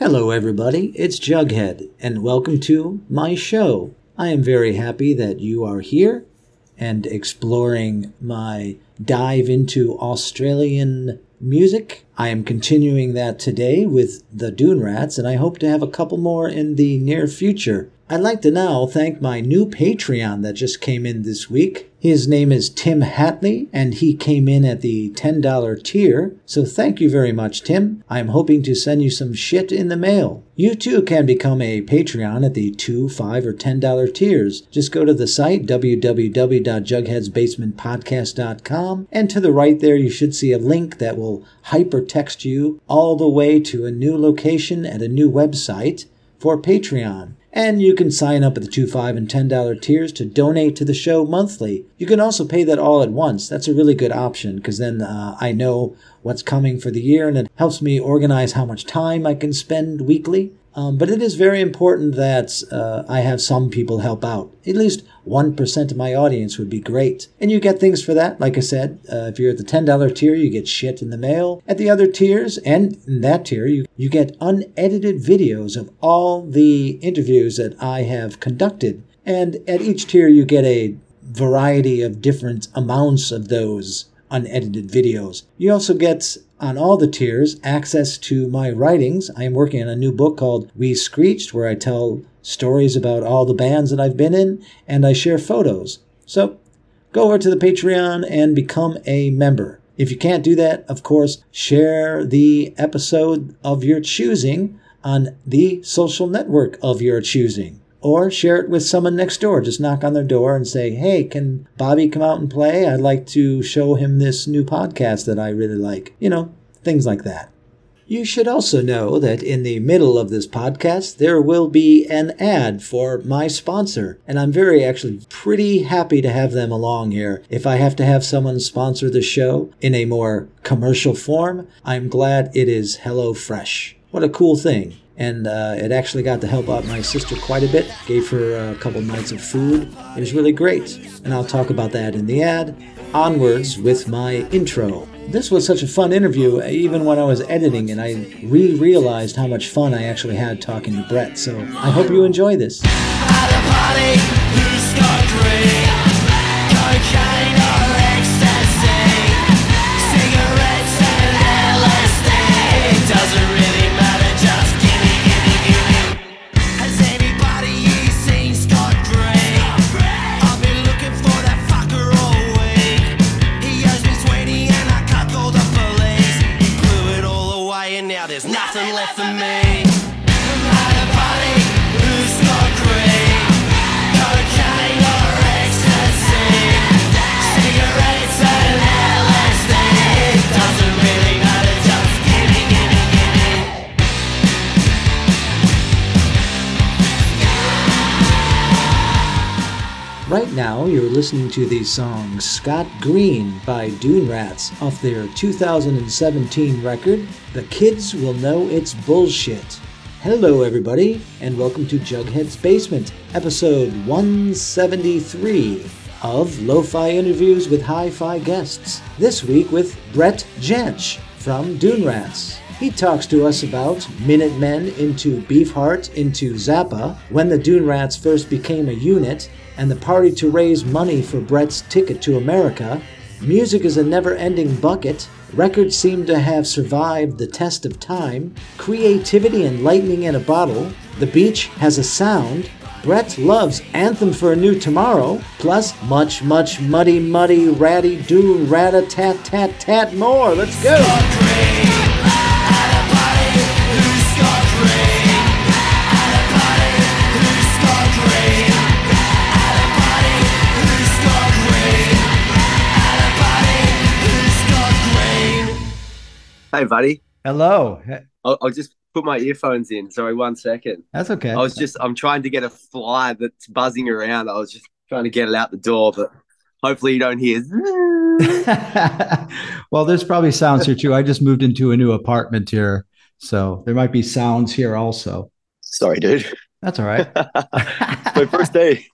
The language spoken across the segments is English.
Hello everybody, it's Jughead, and welcome to my show. I am very happy that you are here and exploring my dive into Australian music. I am continuing that today with the Dune Rats, and I hope to have a couple more in the near future. I'd like to now thank my new Patreon that just came in this week. His name is Tim Hatley, and he came in at the $10 tier. So thank you very much, Tim. I'm hoping to send you some shit in the mail. You too can become a Patreon at the $2, $5, or $10 tiers. Just go to the site, www.jugheadsbasementpodcast.com, and to the right there you should see a link that will hypertext you all the way to a new location at a new website for Patreon. And you can sign up at the $2, $5, and $10 tiers to donate to the show monthly. You can also pay that all at once. That's a really good option because then I know what's coming for the year and it helps me organize how much time I can spend weekly. But it is very important that I have some people help out. At least 1% of my audience would be great. And you get things for that. Like I said, if you're at the $10 tier, you get shit in the mail. At the other tiers, and in that tier, you get unedited videos of all the interviews that I have conducted. And at each tier, you get a variety of different amounts of those unedited videos. You also get, on all the tiers, access to my writings. I am working on a new book called We Screeched, where I tell stories about all the bands that I've been in, and I share photos. So go over to the Patreon and become a member. If you can't do that, of course, share the episode of your choosing on the social network of your choosing. Or share it with someone next door. Just knock on their door and say, hey, can Bobby come out and play? I'd like to show him this new podcast that I really like. You know, things like that. You should also know that in the middle of this podcast, there will be an ad for my sponsor. And I'm pretty happy to have them along here. If I have to have someone sponsor the show in a more commercial form, I'm glad it is HelloFresh. What a cool thing. And it actually got to help out my sister quite a bit. Gave her a couple nights of food. It was really great. And I'll talk about that in the ad. Onwards with my intro. This was such a fun interview, even when I was editing, and I realized how much fun I actually had talking to Brett. So I hope you enjoy this. There's nothing left for me. I'm at a party, who's got green? Cocaine or ecstasy? Cigarettes and LSD. It doesn't really matter, just gimme, gimme, gimme. Right now, you're listening to the song Scott Green by Dune Rats off their 2017 record, The Kids Will Know It's Bullshit. Hello everybody, and welcome to Jughead's Basement, episode 173 of Lo-Fi Interviews with Hi-Fi Guests. This week with Brett Jansch from Dune Rats. He talks to us about Minutemen into Beefheart into Zappa, when the Dune Rats first became a unit, and the party to raise money for Brett's ticket to America. Music is a never-ending bucket. Records seem to have survived the test of time. Creativity and lightning in a bottle. The beach has a sound. Brett loves Anthem for a New Tomorrow. Plus, much, much muddy, muddy, ratty, doo, rat-a-tat-tat-tat more. Let's go! Hey, buddy. Hello. I'll just put my earphones in. Sorry, 1 second. That's okay. I'm trying to get a fly that's buzzing around. I was just trying to get it out the door, but hopefully you don't hear. Well, there's probably sounds here too. I just moved into a new apartment here, so there might be sounds here also. Sorry, dude. That's all right. My first day.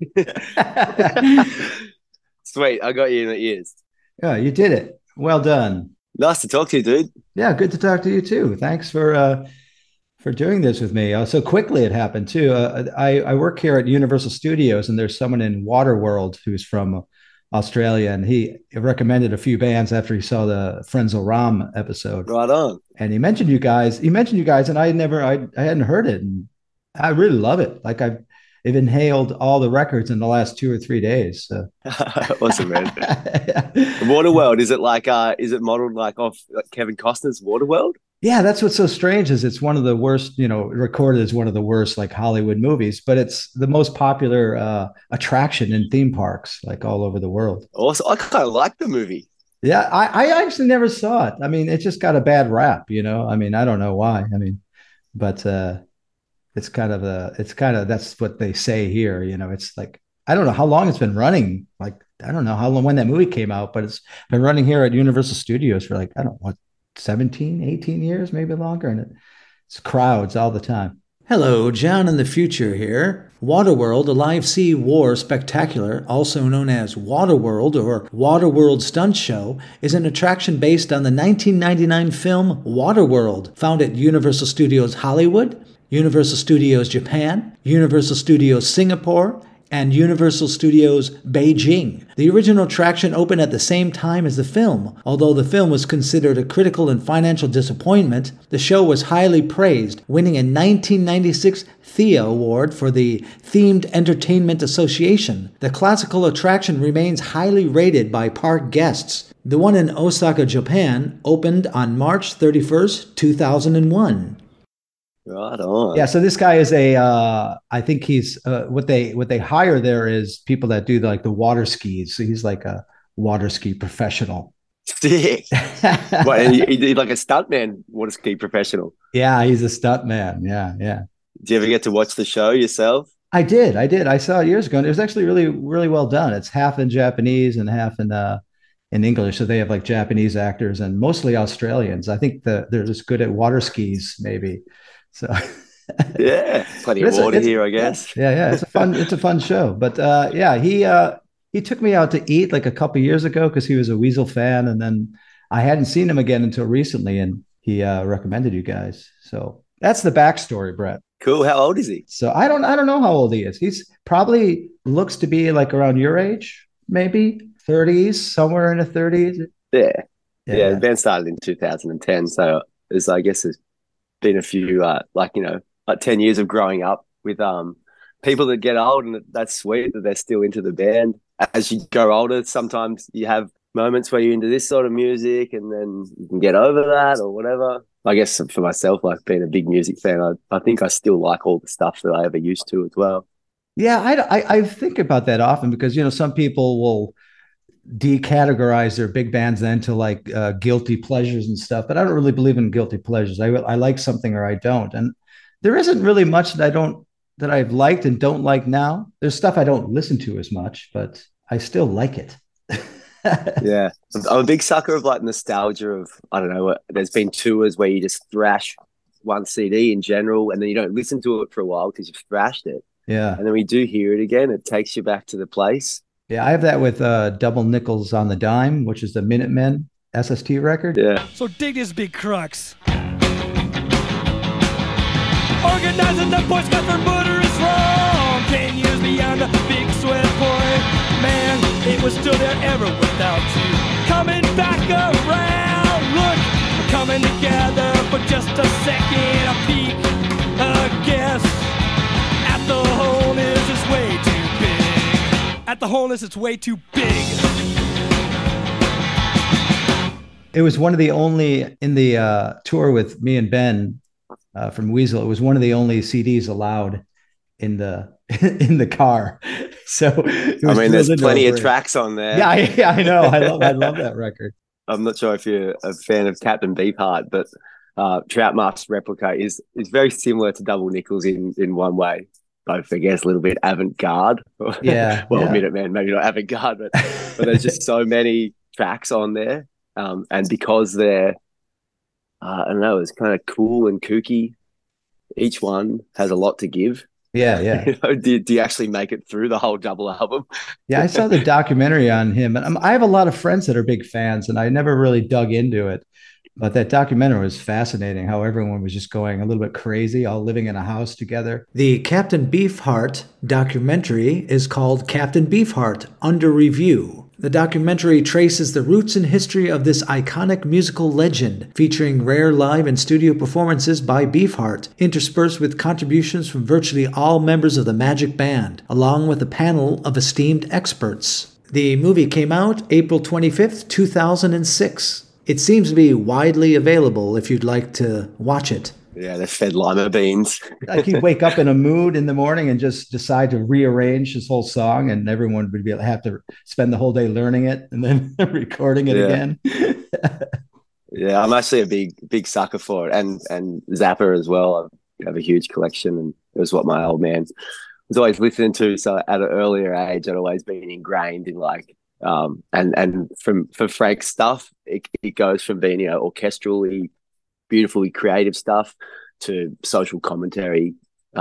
Sweet. I got you in the ears. Yeah, you did it. Well done. Nice to talk to you, dude. Yeah, good to talk to you too. Thanks for for doing this with me. So quickly it happened too. I work here at Universal Studios, and there's someone in Waterworld who's from Australia, and he recommended a few bands after he saw the Frenzel Ram episode. Right on. And he mentioned you guys. And I hadn't heard it, and I really love it. Like I've inhaled all the records in the last 2 or 3 days. So. Awesome, man. Waterworld, is it modeled like off Kevin Costner's Waterworld? Yeah, that's what's so strange is it's one of the worst, recorded as one of the worst like Hollywood movies, but it's the most popular attraction in theme parks like all over the world. Also, I kind of like the movie. Yeah, I actually never saw it. I mean, it just got a bad rap, I mean, I don't know why. I mean, but it's kind of that's what they say here, it's like I don't know how long it's been running. Like I don't know how long when that movie came out, but it's been running here at Universal Studios for like I don't know what 17, 18 years, maybe longer, and it's crowds all the time. Hello, John in the future here. Waterworld, a live sea war spectacular, also known as Waterworld or Waterworld Stunt Show, is an attraction based on the 1999 film Waterworld, found at Universal Studios Hollywood, Universal Studios Japan, Universal Studios Singapore, and Universal Studios Beijing. The original attraction opened at the same time as the film. Although the film was considered a critical and financial disappointment, the show was highly praised, winning a 1996 Thea Award for the Themed Entertainment Association. The classical attraction remains highly rated by park guests. The one in Osaka, Japan, opened on March 31st, 2001. Right on. Yeah, so this guy is I think he's what they hire there is people that do the water skis. So he's like a water ski professional. Sick. What, he like a stuntman water ski professional? Yeah, he's a stuntman. Yeah. Do you ever get to watch the show yourself? I did. I saw it years ago, and it was actually really, really well done. It's half in Japanese and half in English. So they have like Japanese actors and mostly Australians. I think they're just good at water skis, maybe. So yeah, plenty of water here, I guess. Yeah. It's a fun show. But he took me out to eat like a couple years ago because he was a Weasel fan, and then I hadn't seen him again until recently, and he recommended you guys. So that's the backstory, Brett. Cool. How old is he? So I don't know how old he is. He's probably looks to be like around your age, maybe 30s, somewhere in the 30s. Yeah. The band started in 2010, so I guess there's been a few like 10 years of growing up with people that get old, and that's sweet that they're still into the band. As you go older, sometimes you have moments where you're into this sort of music and then you can get over that or whatever. I guess for myself, like being a big music fan, I think I still like all the stuff that I ever used to as well. Yeah, I think about that often because some people will decategorize their big bands then to like guilty pleasures and stuff, but I don't really believe in guilty pleasures. I like something or I don't, and there isn't really much that I've liked and don't like now. There's stuff I don't listen to as much, but I still like it. Yeah, I'm a big sucker of like nostalgia of, I don't know, there's been tours where you just thrash one CD in general and then you don't listen to it for a while because you've thrashed it. Yeah, and then we do hear it again, it takes you back to the place. Yeah, I have that with Double Nickels on the Dime, which is the Minutemen SST record. Yeah. So dig this big crux. Organizing the Boy Scout for murder is wrong. 10 years beyond the big sweat point. Man, it was still there ever without you. Coming back around, look, we're coming together for just a second. A peek, a guess at the wholeness is way too big. At the wholeness, it's way too big. It was one of the only in the tour with me and Ben from Weasel. It was one of the only CDs allowed in the car. So I mean, there's plenty of tracks on there. Yeah, I know. I love that record. I'm not sure if you're a fan of Captain Beefheart, but Troutmaster's Replica is very similar to Double Nickels in one way. Both, I guess, a little bit avant-garde. Yeah. Well, yeah. Minuteman, maybe not avant-garde, but there's just so many tracks on there. And because they're, I don't know, it's kind of cool and kooky, each one has a lot to give. Yeah. Do you actually make it through the whole double album? Yeah, I saw the documentary on him. And I have a lot of friends that are big fans, and I never really dug into it. But that documentary was fascinating, how everyone was just going a little bit crazy, all living in a house together. The Captain Beefheart documentary is called Captain Beefheart Under Review. The documentary traces the roots and history of this iconic musical legend, featuring rare live and studio performances by Beefheart, interspersed with contributions from virtually all members of the Magic Band, along with a panel of esteemed experts. The movie came out April 25th, 2006. It seems to be widely available if you'd like to watch it. Yeah, they're fed lima beans. Like he'd wake up in a mood in the morning and just decide to rearrange his whole song, and everyone would have to spend the whole day learning it and then recording it again. Yeah, I'm actually a big sucker for it, and Zappa as well. I have a huge collection, and it was what my old man was always listening to. So at an earlier age, I'd always been ingrained in like. And for Frank's stuff, it goes from being, you know, orchestrally, beautifully creative stuff to social commentary,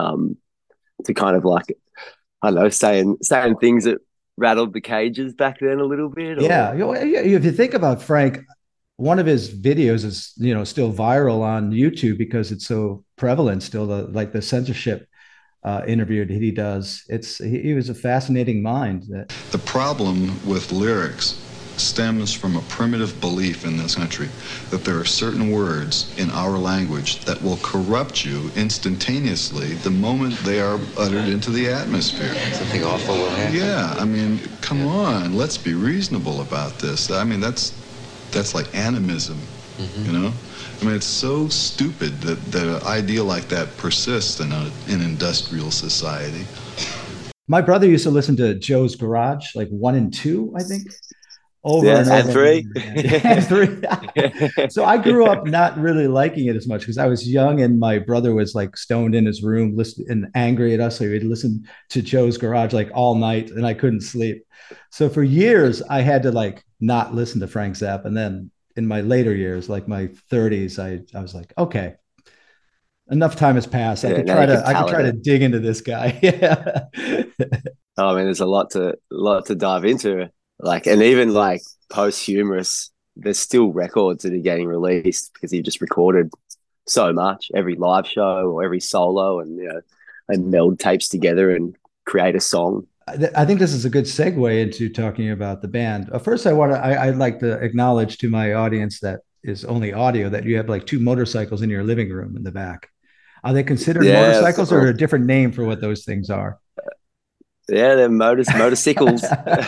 to kind of like, I don't know, saying things that rattled the cages back then a little bit. Yeah. If you think about Frank, one of his videos is, you know, still viral on YouTube because it's so prevalent still, the censorship interview that he does. He was a fascinating mind. The problem with lyrics stems from a primitive belief in this country that there are certain words in our language that will corrupt you instantaneously the moment they are uttered into the atmosphere. Something awful will happen. Yeah, I mean, come on, let's be reasonable about this. I mean, that's like animism, you know? I mean, it's so stupid that an idea like that persists in an industrial society. My brother used to listen to Joe's Garage, like 1 and 2, I think. Over and 3. And 3. So I grew up not really liking it as much because I was young and my brother was like stoned in his room and angry at us. So he would listen to Joe's Garage like all night and I couldn't sleep. So for years, I had to like not listen to Frank Zappa. And then in my later years, like my 30s, I was like, okay, enough time has passed. I could try to dig into this guy. Yeah. I mean, there's a lot to dive into. Like, and even like posthumous, there's still records that are getting released because he just recorded so much, every live show or every solo, and you know, and meld tapes together and create a song. I think this is a good segue into talking about the band. First, I'd like to acknowledge to my audience that is only audio that you have like 2 motorcycles in your living room in the back. Are they considered motorcycles or a different name for what those things are? Yeah, they're motorcycles.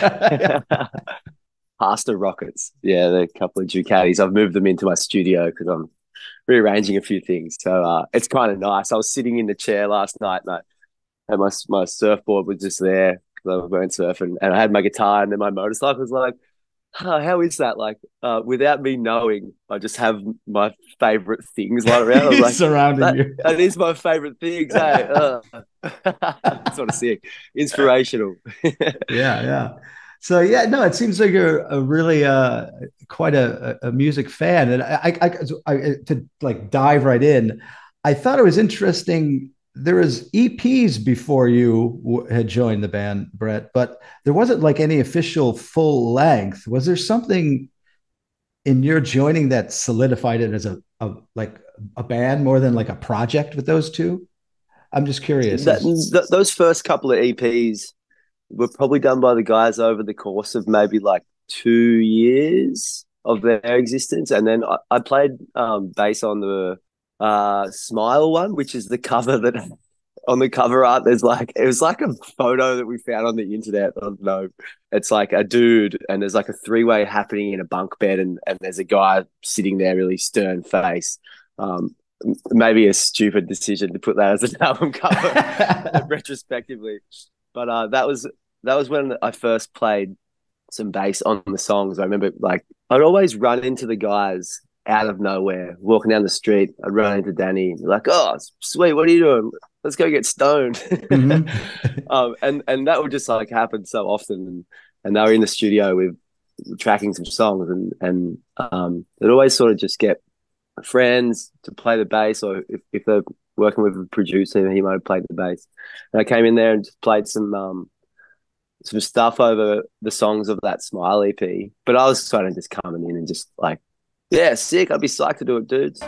Pasta rockets. Yeah, they're a couple of Ducatis. I've moved them into my studio because I'm rearranging a few things. So it's kind of nice. I was sitting in the chair last night and my surfboard was just there. I went surfing and I had my guitar and then my motorcycle was like, how is that? Like, without me knowing, I just have my favorite things lying around. I was like, surrounding you. That is my favorite things. Hey, sort of sick, inspirational. Yeah. So yeah, no, it seems like you're a really quite a music fan, and I to like dive right in. I thought it was interesting. There was EPs before you had joined the band, Brett, but there wasn't like any official full length. Was there something in your joining that solidified it as a band more than like a project with those two? I'm just curious. Those first couple of EPs were probably done by the guys over the course of maybe like 2 years of their existence. And then I played bass on the Smile one, which is the cover that on the cover art there's like, it was like a photo that we found on the internet. I don't know, it's like a dude and there's like a 3-way happening in a bunk bed and there's a guy sitting there really stern face. Maybe a stupid decision to put that as an album cover retrospectively, but that was when I first played some bass on the songs. I remember like I'd always run into the guys out of nowhere, walking down the street. I'd run into Danny, like, "Oh, sweet, what are you doing? Let's go get stoned." Mm-hmm. And that would just like happen so often. And they were in the studio with tracking some songs, and they'd always sort of just get friends to play the bass, or if they're working with a producer, he might have played the bass. And I came in there and just played some stuff over the songs of that Smile EP. But I was sort of just coming in and just like Yeah, sick. I'd be psyched to do it, dudes.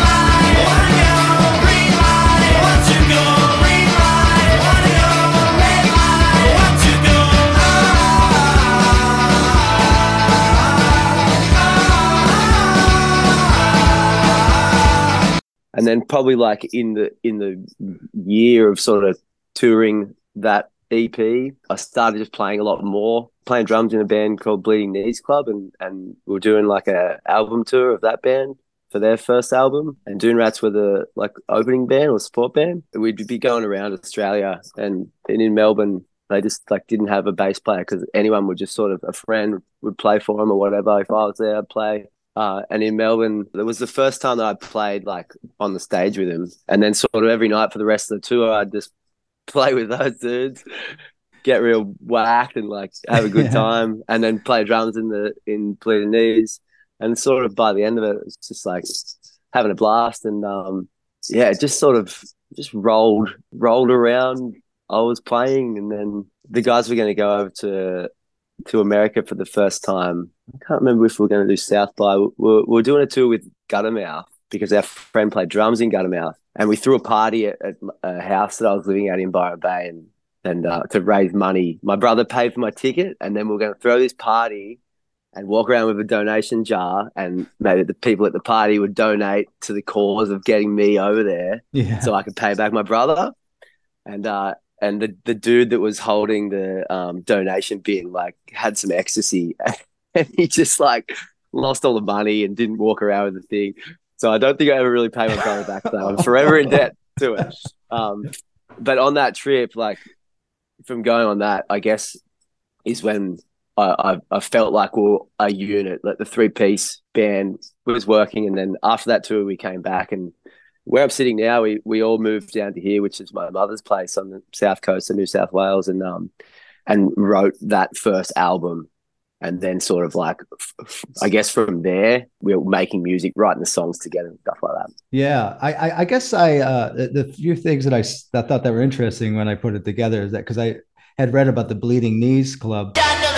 And then probably like in the year of sort of touring that EP, I started just playing a lot more, playing drums in a band called Bleeding Knees Club, and we were doing like a album tour of that band for their first album. And Dune Rats were the like opening band or support band. We'd be going around Australia, and in Melbourne they just like didn't have a bass player because anyone would just sort of, a friend would play for them or whatever. If I was there, I'd play. And in Melbourne, it was the first time that I played like on the stage with him. And then sort of every night for the rest of the tour, I'd just play with those dudes, get real whacked and like have a good time, and then play drums in Bleeding Knees. And sort of by the end of it, it's just like having a blast. And it just sort of just rolled around. I was playing, and then the guys were going to go over to America for the first time. I can't remember if we were going to do South by. We were doing a tour with Guttermouth because our friend played drums in Guttermouth, and we threw a party at a house that I was living at in Byron Bay, and to raise money. My brother paid for my ticket, and then we were going to throw this party and walk around with a donation jar, and maybe the people at the party would donate to the cause of getting me over there, so I could pay back my brother. And the dude that was holding the donation bin like had some ecstasy, and he just like lost all the money and didn't walk around with the thing. So I don't think I ever really paid my brother back for that. I'm forever in debt to it. But on that trip, like from going on that, I guess is when I felt like we were a unit, like the 3-piece band was working. And then after that tour, we came back, and where I'm sitting now, we all moved down to here, which is my mother's place on the south coast of New South Wales, and wrote that first album. And then sort of like, I guess from there, we were making music, writing the songs together and stuff like that. Yeah, I guess the few things that I thought that were interesting when I put it together is that because I had read about the Bleeding Knees Club.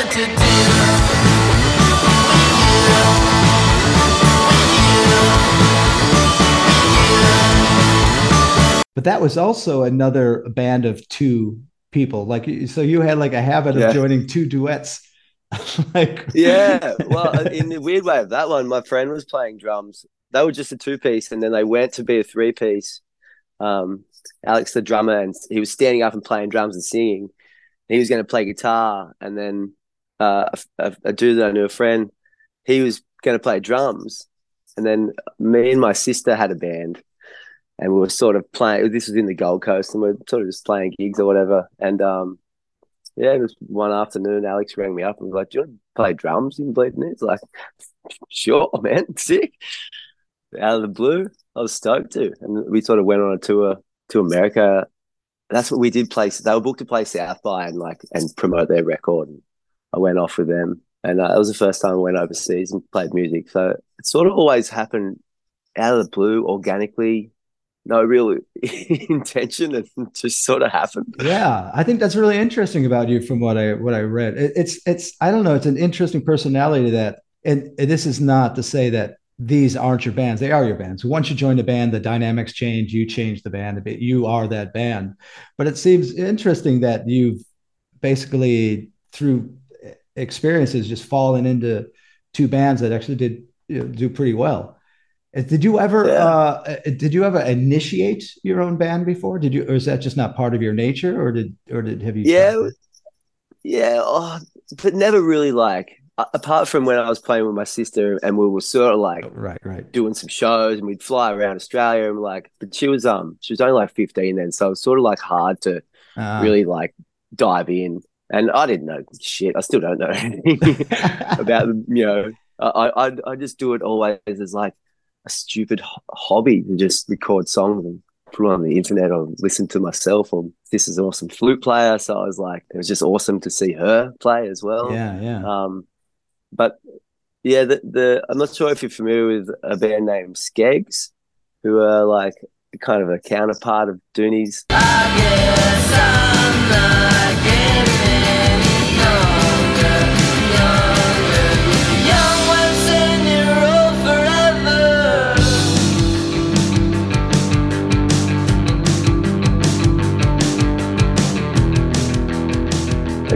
But that was also another band of two people. Like, so you had like a habit of joining two duets. Well, in the weird way of that one, my friend was playing drums. They were just a 2-piece, and then they went to be a 3-piece. Alex, the drummer, and he was standing up and playing drums and singing. He was going to play guitar, and then a dude that I knew, a friend, he was going to play drums. And then me and my sister had a band, and we were sort of playing. This was in the Gold Coast, and we were sort of just playing gigs or whatever. And it was one afternoon, Alex rang me up and was like, "Do you want to play drums in Bleeding Knees?" Like, sure, man, sick. Out of the blue, I was stoked to. And we sort of went on a tour to America. That's what we did. They were booked to play South by and promote their record. And I went off with them. And it was the first time I went overseas and played music. So it sort of always happened out of the blue, organically. No real intention, and just sort of happened. Yeah, I think that's really interesting about you from what I read. It's I don't know, it's an interesting personality that, and this is not to say that these aren't your bands. They are your bands. Once you join the band, the dynamics change, you change the band a bit. You are that band. But it seems interesting that you've basically through experiences just fallen into two bands that actually did do pretty well. Did you ever initiate your own band before? Or is that just not part of your nature, or have you? But never really, like, apart from when I was playing with my sister and we were sort of like right doing some shows, and we'd fly around Australia, and like, but she was only like 15 then, so it was sort of like hard to really like dive in, and I didn't know shit. I still don't know anything about them. I just do it always as like a stupid hobby to just record songs and put it on the internet or listen to myself. Or this is an awesome flute player, so I was like, it was just awesome to see her play as well. But yeah, I'm not sure if you're familiar with a band named Skeggs, who are like kind of a counterpart of Doonies. I guess I'm not getting any younger. Young ones in your old forever.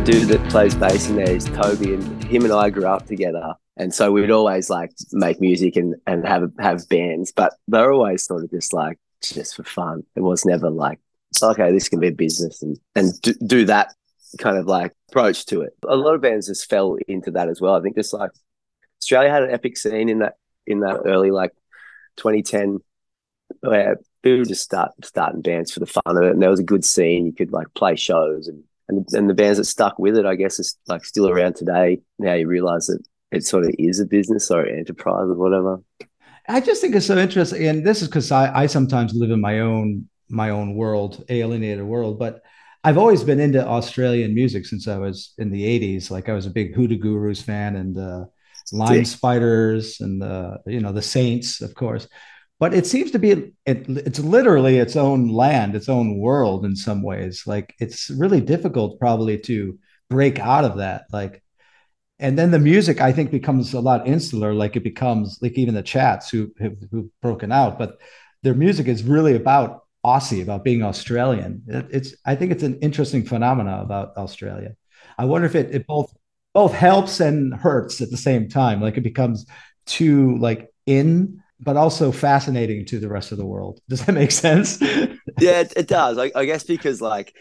dude that plays bass in there is Toby, and him and I grew up together. And so we'd always like make music and have bands, but they're always sort of just for fun. It was never like, okay, this can be a business and do that kind of like approach to it. A lot of bands just fell into that as well. I think just like Australia had an epic scene in that early like 2010 where people were just starting bands for the fun of it, and there was a good scene. You could like play shows and the bands that stuck with it, I guess, is like still around today. Now you realize that it sort of is a business or an enterprise or whatever. I just think it's so interesting, and this is because I sometimes live in my own world, alienated world, but I've always been into Australian music since I was in the 80s. Like I was a big Hoodoo Gurus fan and Lime Spiders and the Saints, of course. But it seems to be it's literally its own land, its own world in some ways. Like it's really difficult probably to break out of that. Like, and then the music I think becomes a lot insular. Like it becomes like even the Chats who've broken out, but their music is really about Aussie, about being Australian. I think it's an interesting phenomena about Australia. I wonder if it both helps and hurts at the same time. Like it becomes too like but also fascinating to the rest of the world. Does that make sense? Yeah, it does. I guess because like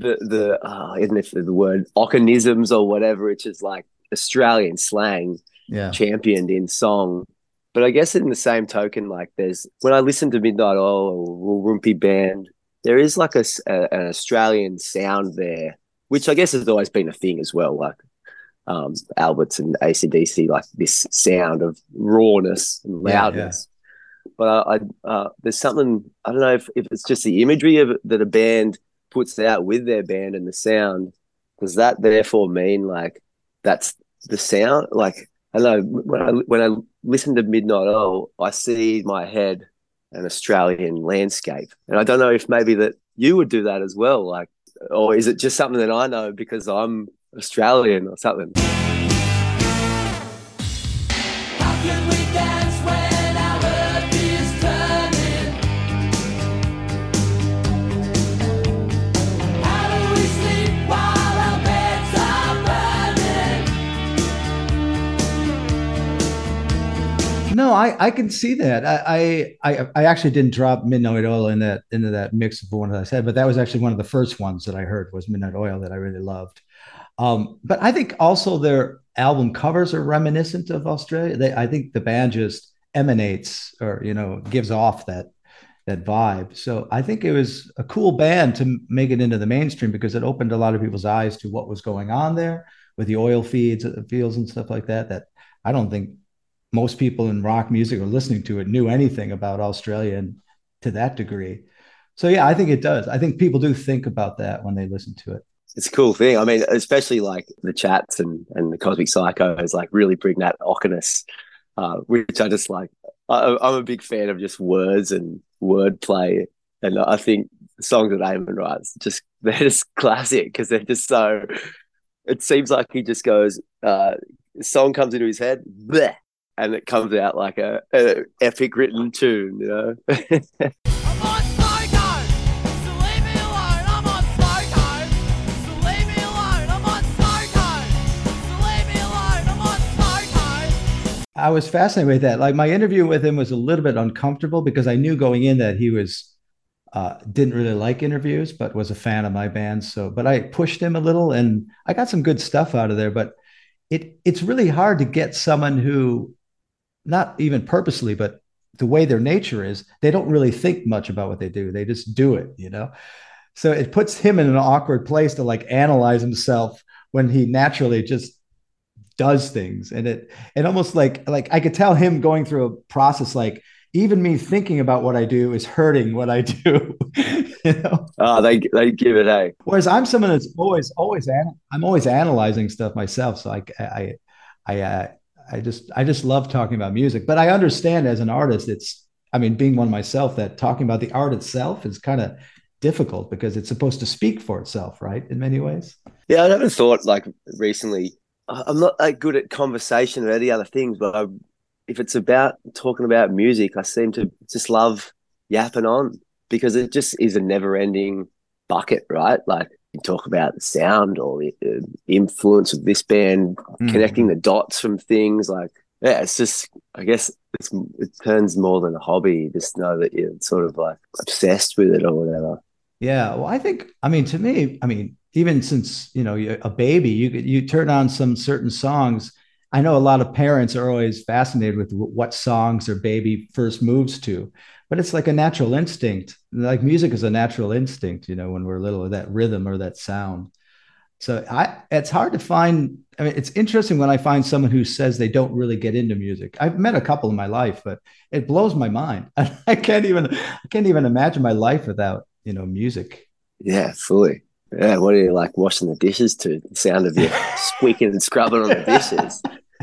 even if the word Occanisms or whatever, it's just like Australian slang championed in song. But I guess in the same token, like when I listen to Midnight Oil or Rumpy Band, there is like an Australian sound there, which I guess has always been a thing as well. Like Alberts and AC/DC, like this sound of rawness and loudness. Yeah. But there's something, I don't know if it's just the imagery that a band puts out with their band and the sound. Does that therefore mean like that's the sound? Like, I don't know, when I listen to Midnight Oil, I see in my head an Australian landscape. And I don't know if maybe that you would do that as well. Like, or is it just something that I know because I'm Australian or something? How can we dance when our earth is turning? How do we sleep while our beds are burning? No, I can see that. I actually didn't drop Midnight Oil into that mix of one that I said, but that was actually one of the first ones that I heard was Midnight Oil that I really loved. But I think also their album covers are reminiscent of Australia. I think the band just emanates or, gives off that vibe. So I think it was a cool band to make it into the mainstream because it opened a lot of people's eyes to what was going on there with the oil fields and stuff like that, that I don't think most people in rock music or listening to it knew anything about Australia and to that degree. So yeah, I think it does. I think people do think about that when they listen to it. It's a cool thing. I mean, especially like the Chats and the Cosmic Psychos like really bring that ockiness, which I just like. I'm a big fan of just words and wordplay. And I think the songs that Eamon writes, they're just classic because they're just so, it seems like he just goes, a song comes into his head, bleh, and it comes out like a epic written tune, I was fascinated with that. Like my interview with him was a little bit uncomfortable because I knew going in that he was didn't really like interviews, but was a fan of my band. But I pushed him a little, and I got some good stuff out of there. But it's really hard to get someone who, not even purposely, but the way their nature is, they don't really think much about what they do. They just do it, So it puts him in an awkward place to like analyze himself when he naturally just does things. And it almost like I could tell him going through a process, like even me thinking about what I do is hurting what I do. Oh, they give it a. Whereas I'm someone that's always I'm always analyzing stuff myself. So I just love talking about music, but I understand as an artist, being one myself, that talking about the art itself is kind of difficult because it's supposed to speak for itself, right? In many ways. Yeah, I never thought like recently. I'm not that good at conversation or any other things, but if it's about talking about music, I seem to just love yapping on because it just is a never-ending bucket, right? Like you talk about the sound or the influence of this band, connecting the dots from things like, yeah, it's just, I guess it turns more than a hobby. You just know that you're sort of like obsessed with it or whatever. Yeah, well, I think, I mean, to me, I mean, even since, you know, you're a baby, you turn on some certain songs. I know a lot of parents are always fascinated with what songs their baby first moves to, but it's like a natural instinct. Like music is a natural instinct, you know, when we're little, that rhythm or that sound. So it's hard to find. I mean, it's interesting when I find someone who says they don't really get into music. I've met a couple in my life, but it blows my mind. I can't even imagine my life without, you know, music. Yeah, fully. Yeah, what are you like washing the dishes to? The sound of you squeaking and scrubbing on the dishes.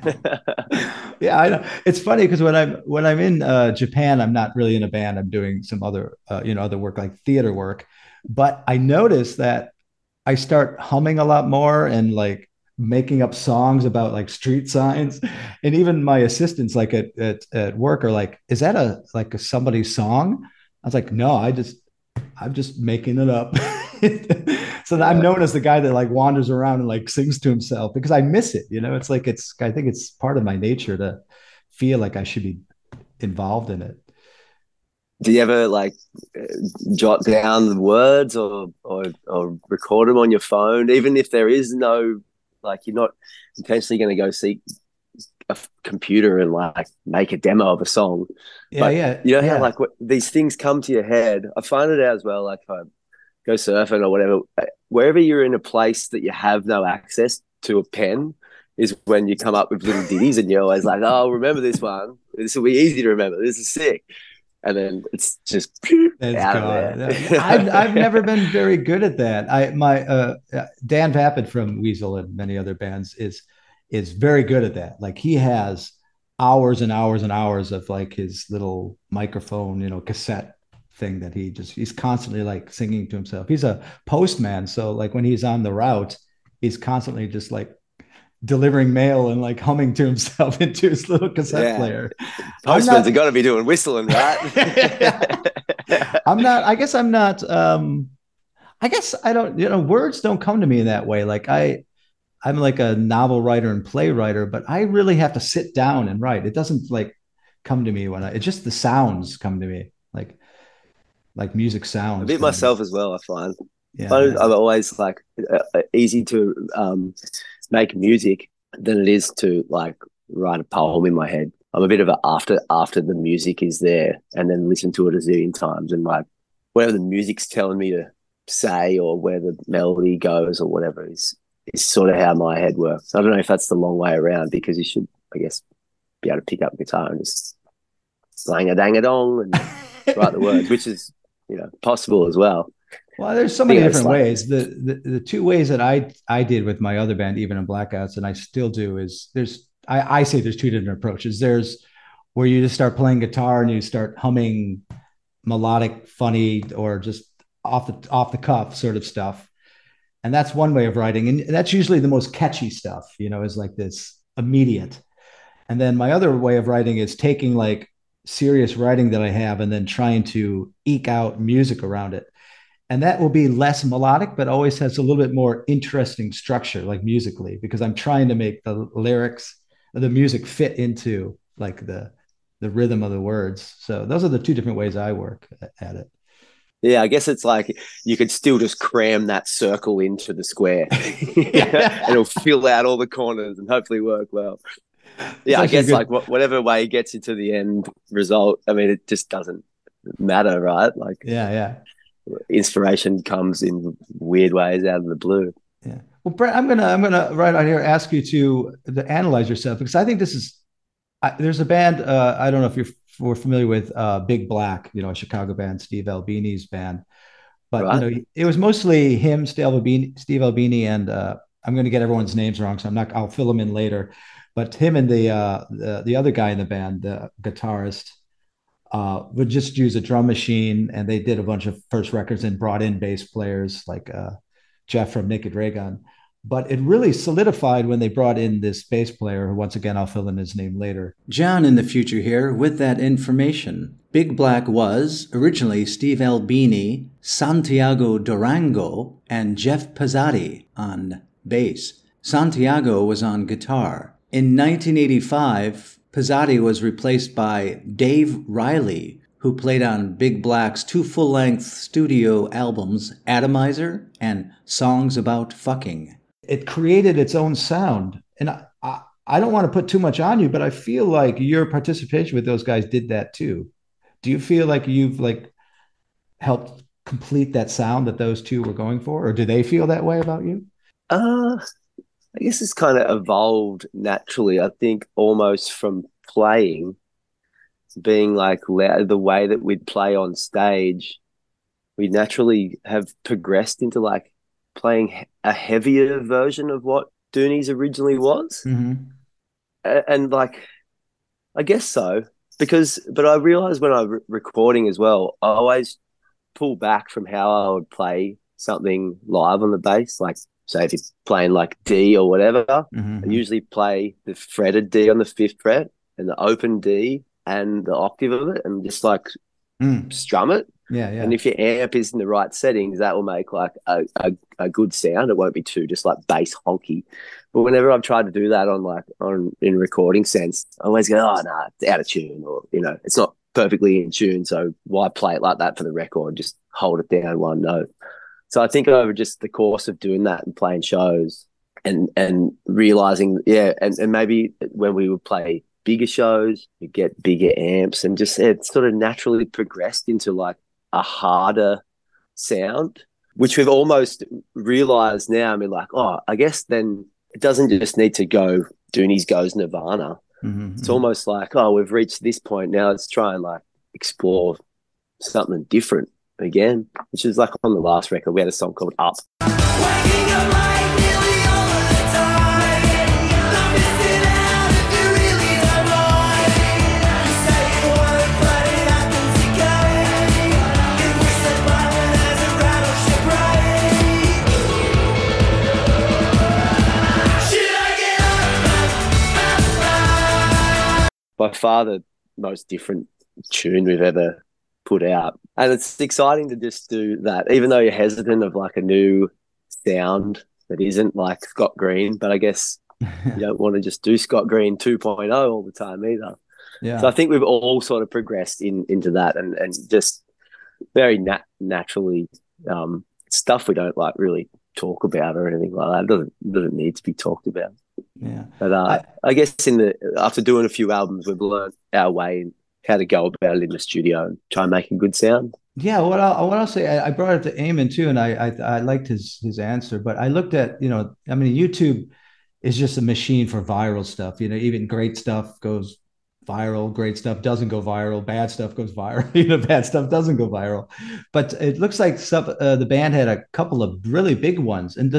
Yeah, I know. It's funny because when I'm in Japan, I'm not really in a band. I'm doing some other other work like theater work, but I noticed that I start humming a lot more and like making up songs about like street signs. And even my assistants like at work are like, is that somebody's song? I was like, no, I'm just making it up. So I'm known as the guy that like wanders around and like sings to himself because I miss it. You know, I think it's part of my nature to feel like I should be involved in it. Do you ever like jot down the words or record them on your phone, even if there is no, like, you're not intentionally going to go seek a computer and like make a demo of a song? Yeah, but yeah, you know how yeah. like these things come to your head. I find it out as well. Like if I go surfing or whatever, wherever you're in a place that you have no access to a pen is when you come up with little ditties and you're always like, oh, remember this one. This will be easy to remember. This is sick. And then it's just out of there. I've never been very good at that. Dan Vapid from Weasel and many other bands is very good at that. Like he has hours and hours and hours of like his little microphone, you know, cassette thing that he's constantly like singing to himself. He's a postman, so like when he's on the route, he's constantly just like delivering mail and like humming to himself into his little cassette player. Postmans are got to be doing whistling, right? I guess I'm not. I guess I don't. You know, words don't come to me in that way. Like I'm like a novel writer and playwriter, but I really have to sit down and write. It doesn't like come to me it's just the sounds come to me, like music sounds. A bit myself as well, I find. Yeah, I'm always like easy to make music than it is to like write a poem in my head. I'm a bit of a after the music is there and then listen to it a zillion times and like whatever the music's telling me to say or where the melody goes or whatever is sort of how my head works. I don't know if that's the long way around because you should, I guess, be able to pick up a guitar and just slang a dang a dong and write the words, which is, you know, possible as well. Well, there's so many different ways. The two ways that I did with my other band, Even in Blackouts, and I still do, is I say there's two different approaches. There's where you just start playing guitar and you start humming melodic, funny, or just off the cuff sort of stuff. And that's one way of writing. And that's usually the most catchy stuff, you know, is like this immediate. And then my other way of writing is taking like serious writing that I have and then trying to eke out music around it. And that will be less melodic, but always has a little bit more interesting structure, like musically, because I'm trying to make the lyrics, the music fit into like the rhythm of the words. So those are the two different ways I work at it. Yeah, I guess it's like you could still just cram that circle into the square and it'll fill out all the corners and hopefully work well. Yeah, I guess like whatever way it gets you to the end result, I mean, it just doesn't matter, right? Like, yeah. Inspiration comes in weird ways out of the blue. Yeah. Well, Brett, I'm gonna right out here ask you to analyze yourself because I think this is there's a band I don't know if we're familiar with Big Black, you know, a Chicago band, Steve Albini's band, but right. You know, it was mostly him, Steve Albini, and I'm going to get everyone's names wrong, so I'll fill them in later. But him and the other guy in the band, the guitarist, would just use a drum machine, and they did a bunch of first records and brought in bass players like Jeff from Naked Raygun. But it really solidified when they brought in this bass player, who once again I'll fill in his name later. John in the future here with that information. Big Black was originally Steve Albini, Santiago Durango, and Jeff Pezzati on bass. Santiago was on guitar. In 1985, Pezzati was replaced by Dave Riley, who played on Big Black's 2 full-length studio albums, Atomizer and Songs About Fucking. It created its own sound. And I don't want to put too much on you, but I feel like your participation with those guys did that too. Do you feel like you've helped complete that sound that those two were going for? Or do they feel that way about you? I guess it's kind of evolved naturally. I think almost from playing, being loud, the way that we'd play on stage, we naturally have progressed into playing a heavier version of what Doonies originally was. Mm-hmm. And I guess so, but I realized when I'm recording as well, I always pull back from how I would play something live on the bass. Say if you're playing D or whatever, Mm-hmm. I usually play the fretted D on the 5th fret and the open D and the octave of it, and just strum it. Yeah. And if your amp is in the right settings, that will make a good sound. It won't be too just bass honky. But whenever I've tried to do that in recording sense, I always go, oh no, it's out of tune, or it's not perfectly in tune. So why play it like that for the record? Just hold it down one note. So I think over just the course of doing that and playing shows and realizing, and maybe when we would play bigger shows, you get bigger amps, and just it sort of naturally progressed into a harder sound, which we've almost realized now. I mean, I guess then it doesn't just need to go Doonies goes Nirvana. Mm-hmm. It's almost we've reached this point now. Let's try and explore something different again, which is on the last record. We had a song called Up. Waking up nearly all of the time. Don't miss it out if you really don't mind. You say you want it, but it happens again. You push the button as a rattleship brain. Should I get up? By far the most different tune we've ever put out. And it's exciting to just do that, even though you're hesitant of a new sound that isn't like Scott Green. But I guess you don't want to just do Scott Green 2.0 all the time either. Yeah. So I think we've all sort of progressed into that and just very naturally stuff we don't really talk about or anything like that. It doesn't need to be talked about. Yeah. But I guess after doing a few albums, we've learned our way and how to go about it in the studio and try and make a good sound. Yeah, what I'll say, I brought it to Eamon too, and I liked his answer. But I looked at, YouTube is just a machine for viral stuff. Even great stuff goes viral, great stuff doesn't go viral, bad stuff goes viral. Bad stuff doesn't go viral. But it looks like the band had a couple of really big ones. And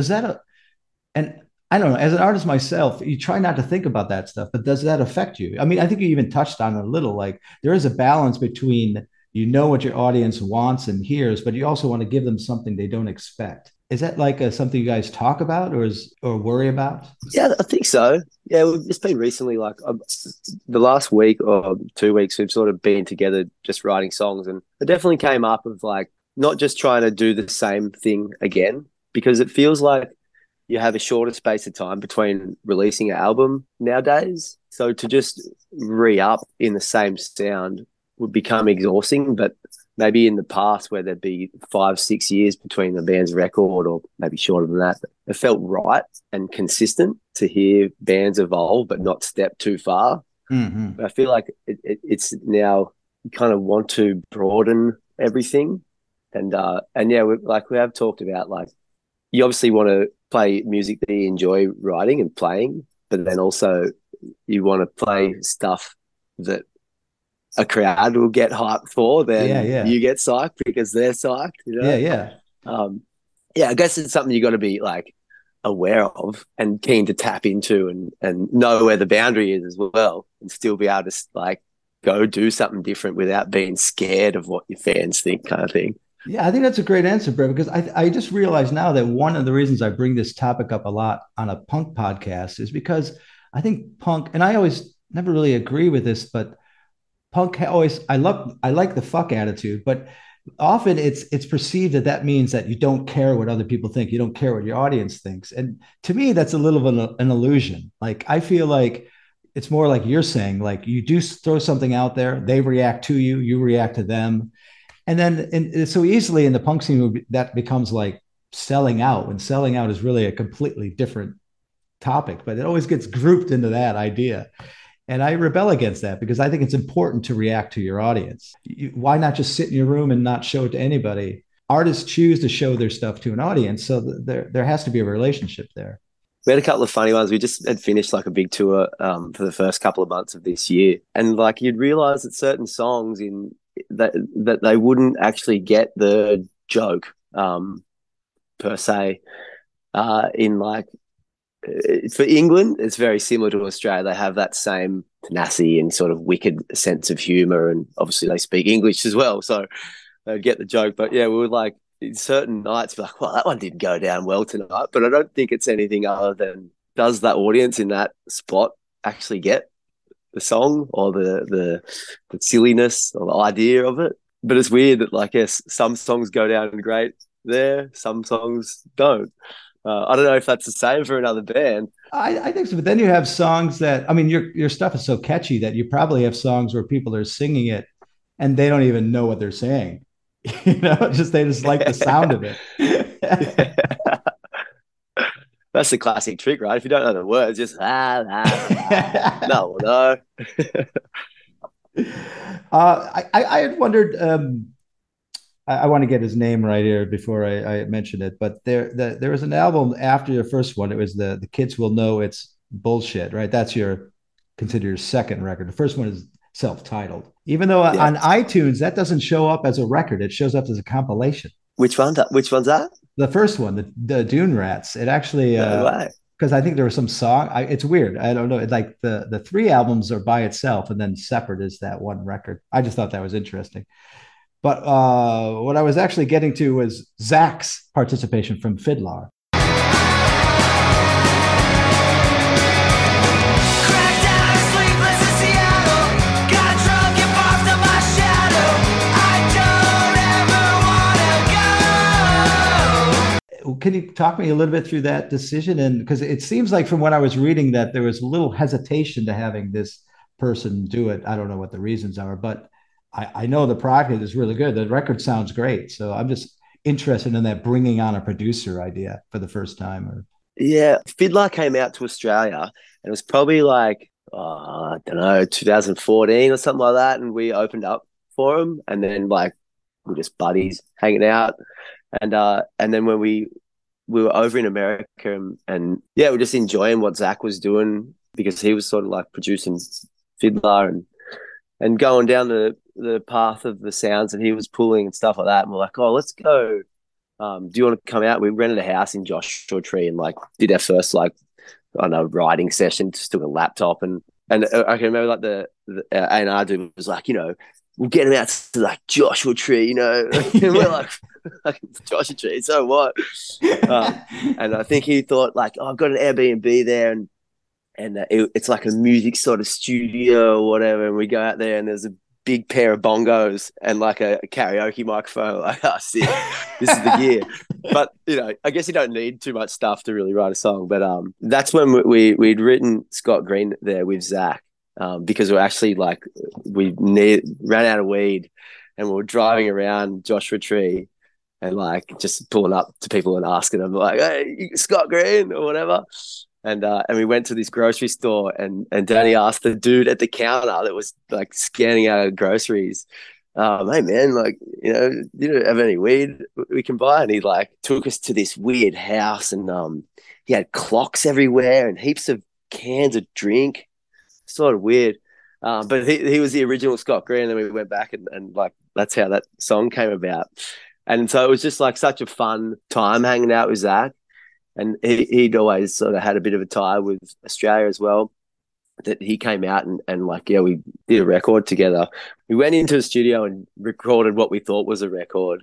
and I don't know, as an artist myself, you try not to think about that stuff, but does that affect you? I mean, I think you even touched on it a little. There is a balance between what your audience wants and hears, but you also want to give them something they don't expect. Is that something you guys talk about or worry about? Yeah, I think so. Yeah, we've just been recently, the last week or 2 weeks, we've sort of been together just writing songs, and it definitely came up of not just trying to do the same thing again, because it feels like you have a shorter space of time between releasing an album nowadays. So to just re-up in the same sound would become exhausting, but maybe in the past where there'd be 5-6 years between the band's record, or maybe shorter than that, it felt right and consistent to hear bands evolve but not step too far. Mm-hmm. But I feel like it's now you kind of want to broaden everything. And yeah, we have talked about you obviously want to play music that you enjoy writing and playing, but then also you want to play stuff that a crowd will get hyped for, then you get psyched because they're psyched. Yeah. I guess it's something you got to be aware of and keen to tap into and know where the boundary is as well, and still be able to go do something different without being scared of what your fans think, kind of thing. Yeah, I think that's a great answer, Brett, because I just realized now that one of the reasons I bring this topic up a lot on a punk podcast is because I think punk, and I always never really agree with this, but punk always, I like the fuck attitude, but often it's perceived that that means that you don't care what other people think, you don't care what your audience thinks, and to me that's a little of an illusion. Like I feel like it's more like you're saying, like you do throw something out there, they react to you, you react to them, and then so easily in the punk scene that becomes like selling out, when selling out is really a completely different topic, but it always gets grouped into that idea. And I rebel against that because I think it's important to react to your audience. Why not just sit in your room and not show it to anybody? Artists choose to show their stuff to an audience, so there has to be a relationship there. We had a couple of funny ones. We just had finished like a big tour for the first couple of months of this year, and like you'd realize that certain songs in that they wouldn't actually get the joke per se. In like for England, it's very similar to Australia. They have that same tenacity and sort of wicked sense of humor, and obviously they speak English as well, so they get the joke. But yeah, we were like certain nights, like, well, that one didn't go down well tonight. But I don't think it's anything other than does that audience in that spot actually get the song or the silliness or the idea of it? But it's weird that, like, yes, some songs go down great there, some songs don't. I don't know if that's the same for another band. I think so, but then you have songs that, I mean, your stuff is so catchy that you probably have songs where people are singing it and they don't even know what they're saying. They just like the sound of it. That's the classic trick, right? If you don't know the words, just no. I had wondered. I want to get his name right here before I mention it, but there was an album after your first one. It was the Kids Will Know It's Bullshit, right? That's consider your second record. The first one is self-titled. Even though on iTunes that doesn't show up as a record, it shows up as a compilation. Which one's that? The first one, the Dune Rats. It actually because I think there was some song. It's weird. I don't know. Like the three albums are by itself, and then separate is that one record. I just thought that was interesting. But what I was actually getting to was Zach's participation from Fiddler. Can you talk me a little bit through that decision? And because it seems like from what I was reading that there was a little hesitation to having this person do it. I don't know what the reasons are, but I know the product is really good. The record sounds great. So I'm just interested in that bringing on a producer idea for the first time. Yeah, Fiddler came out to Australia and it was probably like, I don't know, 2014 or something like that. And we opened up for him, and then like we're just buddies hanging out. And then when we were over in America and yeah, we're just enjoying what Zach was doing because he was sort of like producing Fiddler and going down the path of the sounds that he was pulling and stuff like that. And we're like, oh, let's go. Do you want to come out? We rented a house in Joshua Tree and like did our first like, I don't know, writing session, just took a laptop. And I can remember like the A&R dude was like, we'll get him out to like Joshua Tree, and we're like Joshua Tree, so what? And I think he thought like, oh, I've got an Airbnb there and it's like a music sort of studio or whatever. And we go out there and there's a big pair of bongos and like a karaoke microphone. Like, oh, sick. This is the gear. But, I guess you don't need too much stuff to really write a song. But that's when we'd written Scott Green there with Zach because we're actually like, ran out of weed and we were driving around Joshua Tree and like just pulling up to people and asking them like, hey, Scott Green or whatever. And we went to this grocery store and Danny asked the dude at the counter that was like scanning our groceries, hey man, like, you don't have any weed we can buy? And he like took us to this weird house and he had clocks everywhere and heaps of cans of drink. Sort of weird. But he was the original Scott Green, and then we went back and like that's how that song came about. And so it was just like such a fun time hanging out with Zach. And he'd always sort of had a bit of a tie with Australia as well, that he came out and like, yeah, we did a record together. We went into the studio and recorded what we thought was a record.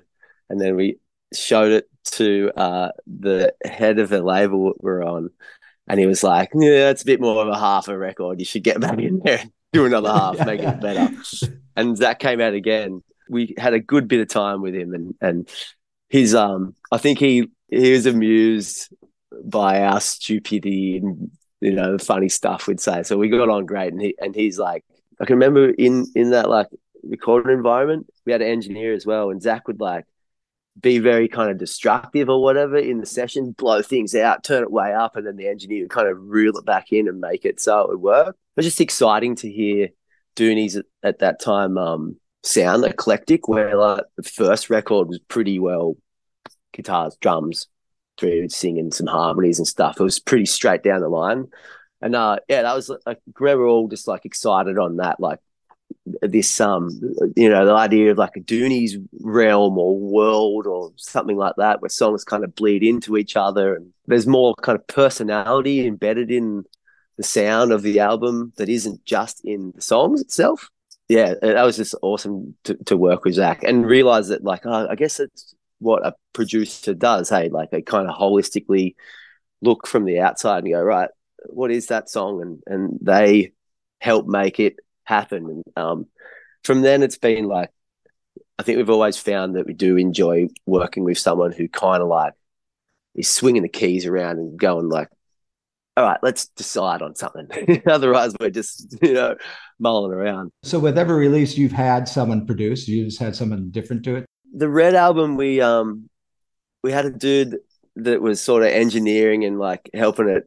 and then we showed it to the head of the label we're on, and he was like, "Yeah, it's a bit more of a half a record. You should get back in there and do another half, make it better." And Zach came out again. We had a good bit of time with him, and his I think he was amused by our stupidity and, you know, the funny stuff we'd say. So we got on great, and he's like, I can remember in that like recording environment, we had an engineer as well, and Zach would like be very kind of destructive or whatever in the session, blow things out, turn it way up, and then the engineer would kind of reel it back in and make it so it would work. It was just exciting to hear Doonies at that time sound eclectic, where like the first record was pretty well guitars, drums, dudes singing some harmonies and stuff. It was pretty straight down the line. And yeah, that was like, we were all just like excited on that, like this you know, the idea of like a Doonies realm or world or something like that, where songs kind of bleed into each other and there's more kind of personality embedded in the sound of the album that isn't just in the songs itself. Yeah, that was just awesome to work with Zach and realize that, like, I guess it's what a producer does. Hey, like they kind of holistically look from the outside and go, right, what is that song? And they help make it happen. And from then it's been like, I think we've always found that we do enjoy working with someone who kind of like is swinging the keys around and going like, all right, let's decide on something. Otherwise we're just, you know, mulling around. So with every release you've had someone produce, you just had someone different to it? The Red album, we had a dude that was sort of engineering and like helping it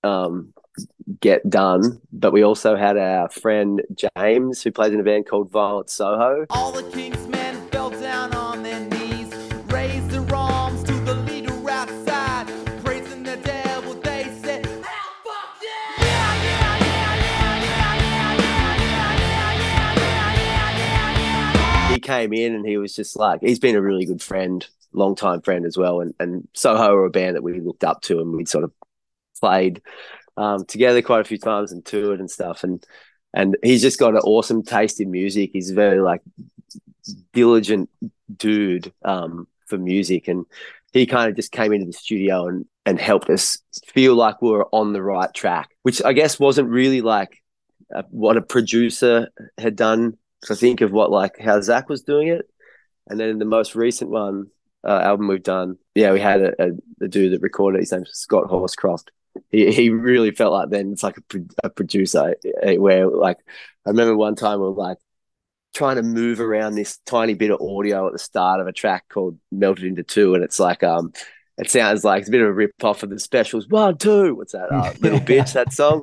get done, but we also had our friend James, who plays in a band called Violet Soho. All the king's men fell down on their knees, raised their arms to the leader outside, praising the devil. They said, "Hell, fuck yeah! Yeah, yeah, yeah, yeah." He came in and he was just like, he's been a really good friend, long-time friend as well, and Soho are a band that we looked up to, and we'd sort of played together quite a few times and toured and stuff, and he's just got an awesome taste in music. He's a very like diligent dude for music, and he kind of just came into the studio and helped us feel like we were on the right track, which I guess wasn't really like what a producer had done. So I think of what like how Zach was doing it, and then in the most recent album we've done, yeah, we had a dude that recorded. His name's Scott Horscroft. He really felt like then it's like a producer, where like I remember one time we were like trying to move around this tiny bit of audio at the start of a track called Melted Into Two, and it's like it sounds like it's a bit of a rip off of the Specials 1 2. What's that? Little Bitch, that song.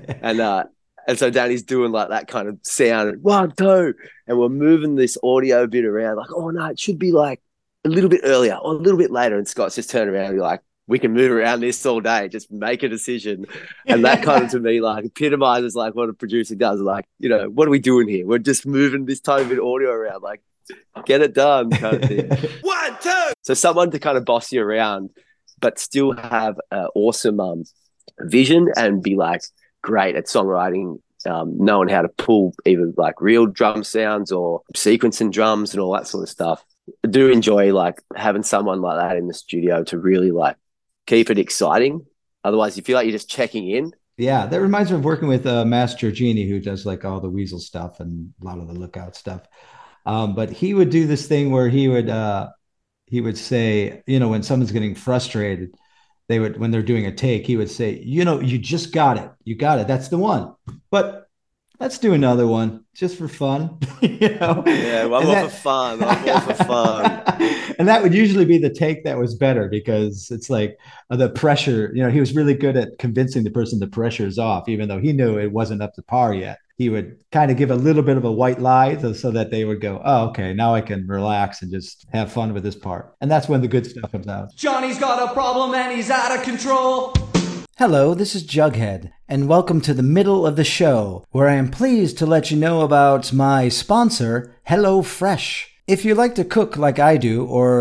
And so Danny's doing like that kind of sound, 1 2, and we're moving this audio bit around like, oh no, it should be like a little bit earlier or a little bit later. And Scott's just turned around and be like, we can move around this all day, just make a decision. And that kind of, to me, like epitomizes like what a producer does. Like, you know, what are we doing here? We're just moving this tiny bit of audio around, like, get it done kind of thing. 1 2. So someone to kind of boss you around, but still have an awesome vision and be like great at songwriting, knowing how to pull either like real drum sounds or sequencing drums and all that sort of stuff. I do enjoy like having someone like that in the studio to really like keep it exciting. Otherwise you feel like you're just checking in. Yeah, that reminds me of working with Master Genie, who does like all the Weasel stuff and a lot of the Lookout stuff. But he would do this thing where he would say, you know, when someone's getting frustrated, when they're doing a take, he would say, you know, you just got it. You got it. That's the one. But let's do another one just for fun. You know? Yeah, well, I'm all for fun. I'm all for fun. And that would usually be the take that was better, because it's like the pressure, you know, he was really good at convincing the person the pressure is off, even though he knew it wasn't up to par yet. He would kind of give a little bit of a white lie so that they would go, oh, okay, now I can relax and just have fun with this part. And that's when the good stuff comes out. Johnny's got a problem and he's out of control. Hello, this is Jughead, and welcome to the middle of the show, where I am pleased to let you know about my sponsor, HelloFresh. If you like to cook like I do, or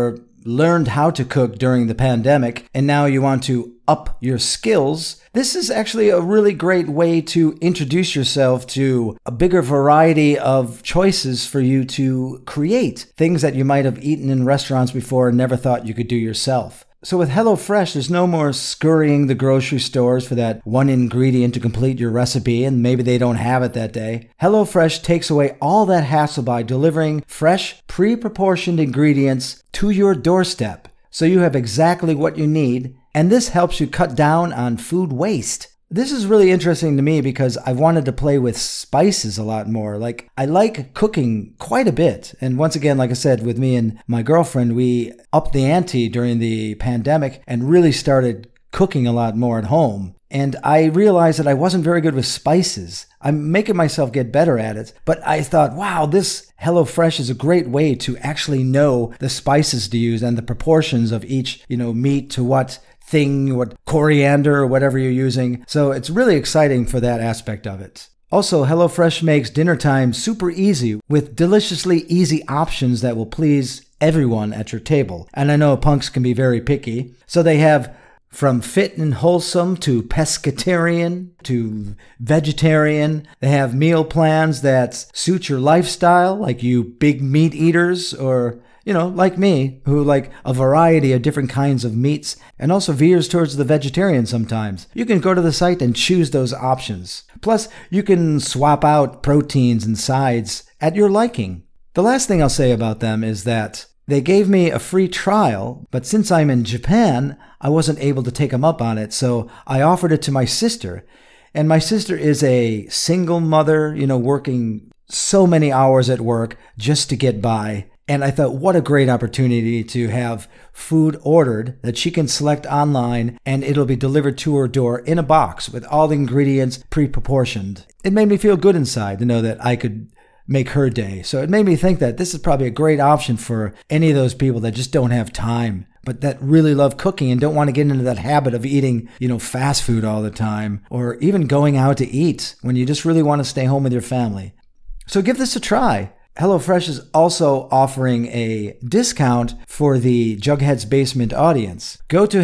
learned how to cook during the pandemic and now you want to up your skills, this is actually a really great way to introduce yourself to a bigger variety of choices for you to create things that you might have eaten in restaurants before and never thought you could do yourself. So with HelloFresh, there's no more scurrying the grocery stores for that one ingredient to complete your recipe, and maybe they don't have it that day. HelloFresh takes away all that hassle by delivering fresh, pre-proportioned ingredients to your doorstep, so you have exactly what you need, and this helps you cut down on food waste. This is really interesting to me because I've wanted to play with spices a lot more. Like, I like cooking quite a bit. And once again, like I said, with me and my girlfriend, we upped the ante during the pandemic and really started cooking a lot more at home. And I realized that I wasn't very good with spices. I'm making myself get better at it. But I thought, wow, this HelloFresh is a great way to actually know the spices to use and the proportions of each, meat to what thing, what coriander or whatever you're using. So it's really exciting for that aspect of it. Also, HelloFresh makes dinner time super easy with deliciously easy options that will please everyone at your table. And I know punks can be very picky. So they have from fit and wholesome to pescatarian to vegetarian. They have meal plans that suit your lifestyle, like you big meat eaters or like me, who like a variety of different kinds of meats and also veers towards the vegetarian sometimes. You can go to the site and choose those options. Plus, you can swap out proteins and sides at your liking. The last thing I'll say about them is that they gave me a free trial, but since I'm in Japan, I wasn't able to take them up on it, so I offered it to my sister. And my sister is a single mother, working so many hours at work just to get by. And I thought, what a great opportunity to have food ordered that she can select online and it'll be delivered to her door in a box with all the ingredients pre-proportioned. It made me feel good inside to know that I could make her day. So it made me think that this is probably a great option for any of those people that just don't have time, but that really love cooking and don't want to get into that habit of eating, fast food all the time, or even going out to eat when you just really want to stay home with your family. So give this a try. HelloFresh is also offering a discount for the Jughead's Basement audience. Go to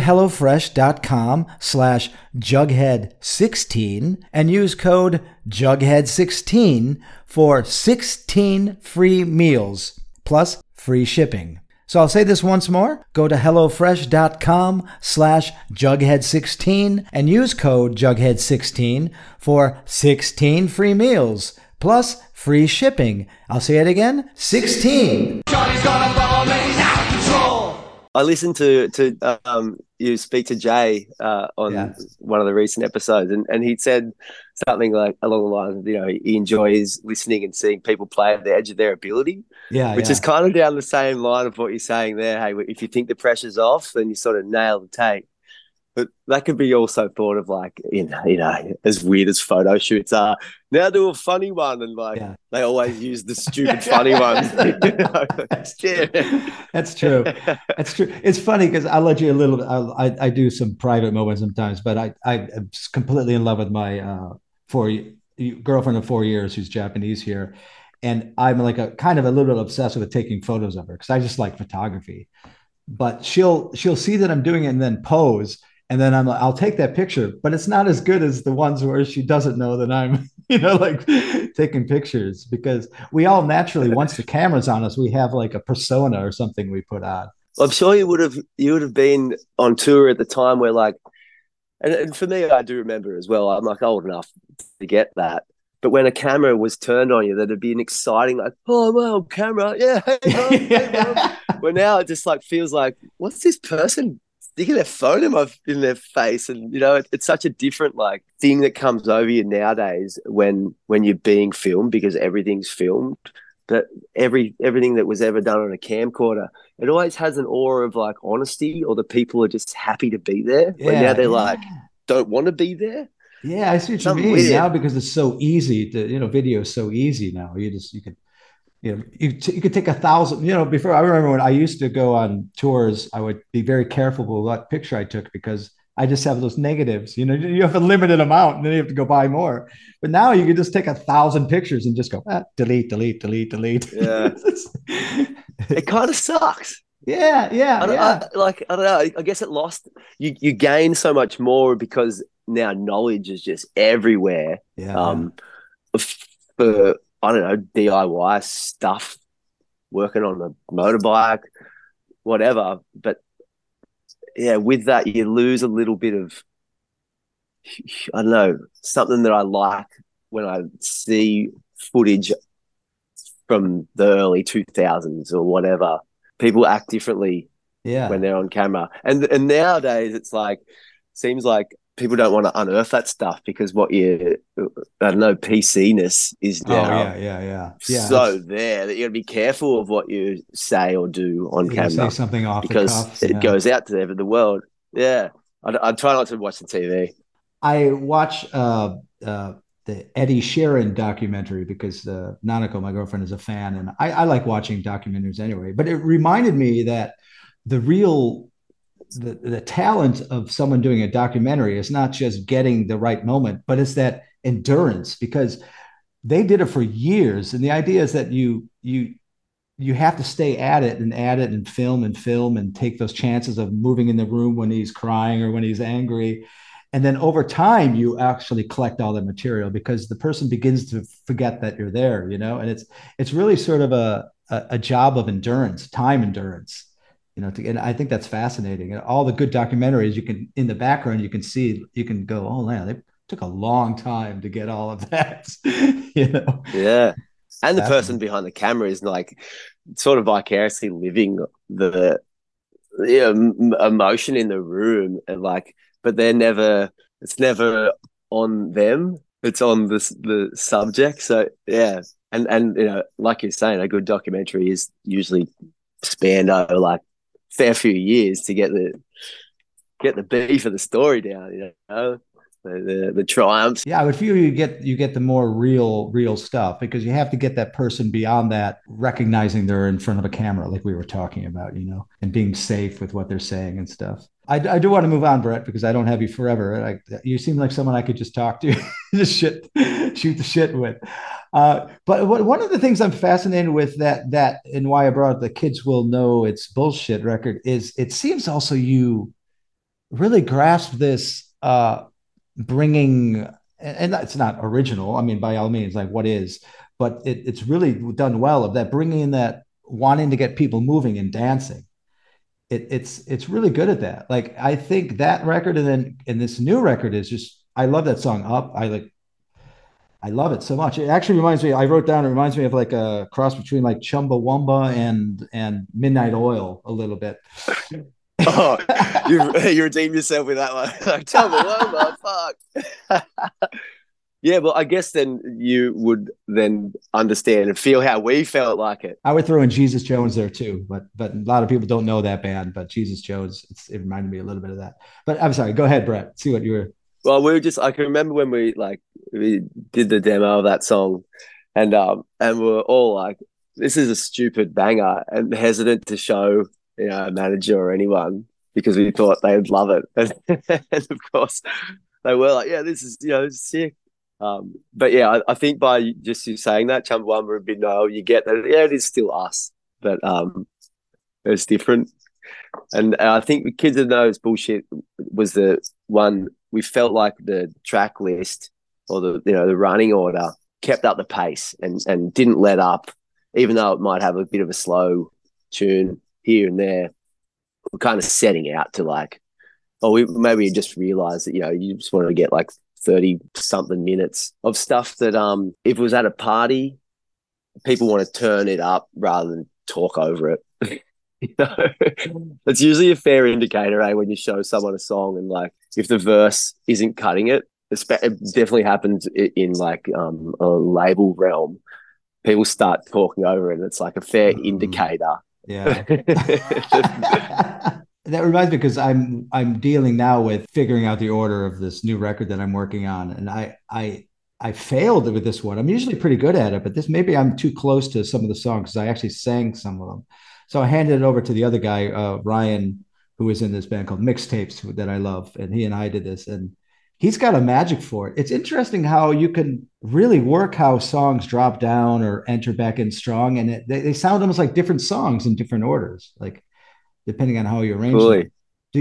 HelloFresh.com/Jughead16 and use code Jughead16 for 16 free meals plus free shipping. So I'll say this once more. Go to HelloFresh.com/Jughead16 and use code Jughead16 for 16 free meals plus free shipping. I'll say it again, 16. Johnny's gonna follow me out of control. I listened to you speak to Jay on one of the recent episodes, and he said something like along the lines of, he enjoys listening and seeing people play at the edge of their ability. Which is kind of down the same line of what you're saying there. Hey, if you think the pressure's off, then you sort of nail the take. But that could be also thought of like, as weird as photo shoots are, now do a funny one. And they always use the stupid funny ones. That's true. That's true. It's funny because I'll let you a little bit. I do some private moments sometimes, but I'm completely in love with my girlfriend of 4 years who's Japanese here. And I'm like a little bit obsessed with taking photos of her because I just like photography. But she'll see that I'm doing it and then pose. And then I'll take that picture, but it's not as good as the ones where she doesn't know that I'm, taking pictures, because we all naturally, once the camera's on us, we have like a persona or something we put on. Well, I'm sure you would have been on tour at the time where and for me, I do remember as well, I'm like old enough to get that. But when a camera was turned on you, that'd be an exciting, like, oh, well, camera. Yeah. Hey, well, now it just feels like, what's this person sticking their phone in their face? And it's such a different thing that comes over you nowadays when you're being filmed, because everything's filmed. That everything that was ever done on a camcorder, it always has an aura of honesty, or the people are just happy to be there. But now they're don't want to be there. Yeah, I see what you mean weird. Now, because it's so easy to video is so easy now. You could you could take 1,000, before. I remember when I used to go on tours, I would be very careful with what picture I took, because I just have those negatives. You have a limited amount and then you have to go buy more. But now you can just take 1,000 pictures and just go, delete, delete, delete, delete. Yeah. It kind of sucks. I don't know. I guess it lost. You gain so much more because now knowledge is just everywhere. For I don't know, DIY stuff, working on a motorbike, whatever. But yeah, with that, you lose a little bit of, I don't know, something that I like when I see footage from the early 2000s or whatever. People act differently when they're on camera. And nowadays it's like, seems like people don't want to unearth that stuff because what you, I don't know, PC-ness is now so there that you got to be careful of what you say or do on camera. Say something off because the cuff, it goes out to the world. Yeah. I try not to watch the TV. I watch the Eddie Sheeran documentary because Nanako, my girlfriend, is a fan, and I like watching documentaries anyway. But it reminded me that the talent of someone doing a documentary is not just getting the right moment, but it's that endurance, because they did it for years. And the idea is that you have to stay at it and film and take those chances of moving in the room when he's crying or when he's angry. And then over time, you actually collect all the material because the person begins to forget that you're there, you know, and it's really sort of a job of endurance, time endurance, you know, and I think that's fascinating. And all the good documentaries, you can, in the background, you can see, you can go, oh man, they took a long time to get all of that, you know? Yeah. And the person behind the camera is like sort of vicariously living the emotion in the room, and like, but it's never on them. It's on the subject. So yeah. And you know, like you're saying, a good documentary is usually spanned over like a fair few years to get the beef of the story down, you know. The triumphs. Yeah, I would feel you get the more real stuff, because you have to get that person beyond that, recognizing they're in front of a camera, like we were talking about, you know, and being safe with what they're saying and stuff. I do want to move on, Brett, because I don't have you forever. You seem like someone I could just talk to, just shoot the shit with. But one of the things I'm fascinated with that and why I brought up the Kids Will Know It's Bullshit record is it seems also you really grasp this. Bringing, and it's not original, I mean, by all means, like what is, but it's really done well, of that, bringing in that wanting to get people moving and dancing. It's really good at that. Like, I think that record and this new record is just, I love that song Up. I love it so much. It actually reminds me, I wrote down, it reminds me of like a cross between like Chumbawamba and Midnight Oil a little bit. Oh, you redeemed yourself with that one. Like, Chumbawamba, fuck. Yeah, well, I guess then you would then understand and feel how we felt like it. I would throw in Jesus Jones there too, but a lot of people don't know that band. But Jesus Jones, it reminded me a little bit of that. But I'm sorry, go ahead, Brett. See what you were. Well, I can remember when we did the demo of that song, and we're all like, "This is a stupid banger," and hesitant to show, you know, a manager or anyone, because we thought they would love it, and of course they were like, "Yeah, this is, you know, sick." But yeah, I think by just you saying that, Chumbawamba and Midnight, you get that. Yeah, it is still us, but it's different. And I think the Kids That Know It's Bullshit was the one we felt like the track list or the running order kept up the pace and didn't let up, even though it might have a bit of a slow tune here and there. We're kind of setting out to like, maybe you just realized that, you know, you just want to get like 30 something minutes of stuff that if it was at a party, people want to turn it up rather than talk over it. You know, that's usually a fair indicator, when you show someone a song and like if the verse isn't cutting it. It definitely happens in like a label realm. People start talking over it, and it's like a fair indicator. Yeah. That reminds me, because I'm dealing now with figuring out the order of this new record that I'm working on, and I failed with this one. I'm usually pretty good at it, but this, maybe I'm too close to some of the songs because I actually sang some of them. So I handed it over to the other guy, Ryan, who is in this band called Mixtapes that I love, and he and I did this, and he's got a magic for it. It's interesting how you can really work how songs drop down or enter back in strong, and they sound almost like different songs in different orders. Like, depending on how you arrange Fully. them.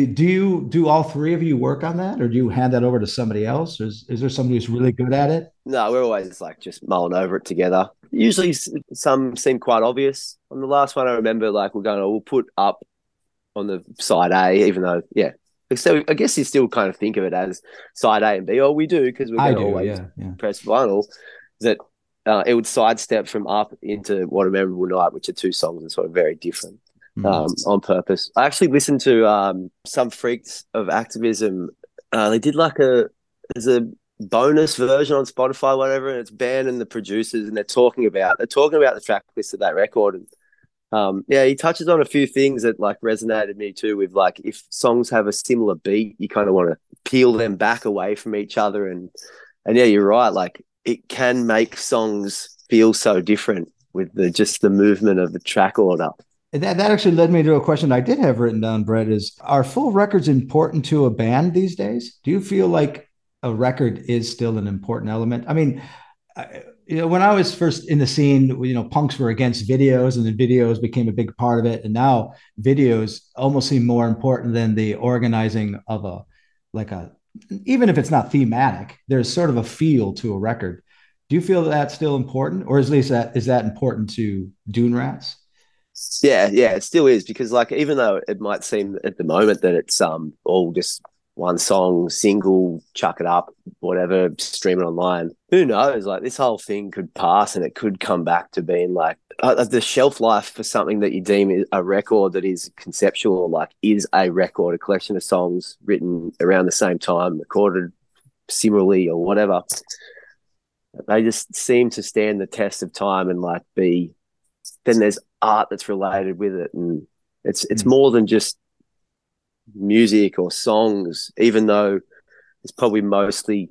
Do all three of you work on that, or do you hand that over to somebody else? Or is there somebody who's really good at it? No, we're always like just mulling over it together. Usually some seem quite obvious. On the last one, I remember like we'll put up on the side A, even though, yeah. So I guess you still kind of think of it as side A and B. Oh, we do, because we're going to always press vinyl. That it would sidestep from Up into What a Memorable Night, which are two songs that sort of very different. On purpose. I actually listened to some Freaks of Activism. They did like there's a bonus version on Spotify, whatever, and it's Ben and the producers, and they're talking about the track list of that record. And he touches on a few things that like resonated me too, with like if songs have a similar beat, you kind of want to peel them back away from each other. And yeah, you're right. Like it can make songs feel so different with just the movement of the track order. That actually led me to a question I did have written down, Brett, is are full records important to a band these days? Do you feel like a record is still an important element? I mean, when I was first in the scene, punks were against videos, and then videos became a big part of it. And now videos almost seem more important than the organizing of even if it's not thematic, there's sort of a feel to a record. Do you feel that's still important, or is that important to Dune Rats? Yeah, it still is, because like even though it might seem at the moment that it's all just one song, single, chuck it up, whatever, stream it online. Who knows? Like this whole thing could pass and it could come back to being like the shelf life for something that you deem a record that is conceptual, like is a record, a collection of songs written around the same time, recorded similarly or whatever. They just seem to stand the test of time and like then there's art that's related with it, and it's more than just music or songs, even though it's probably mostly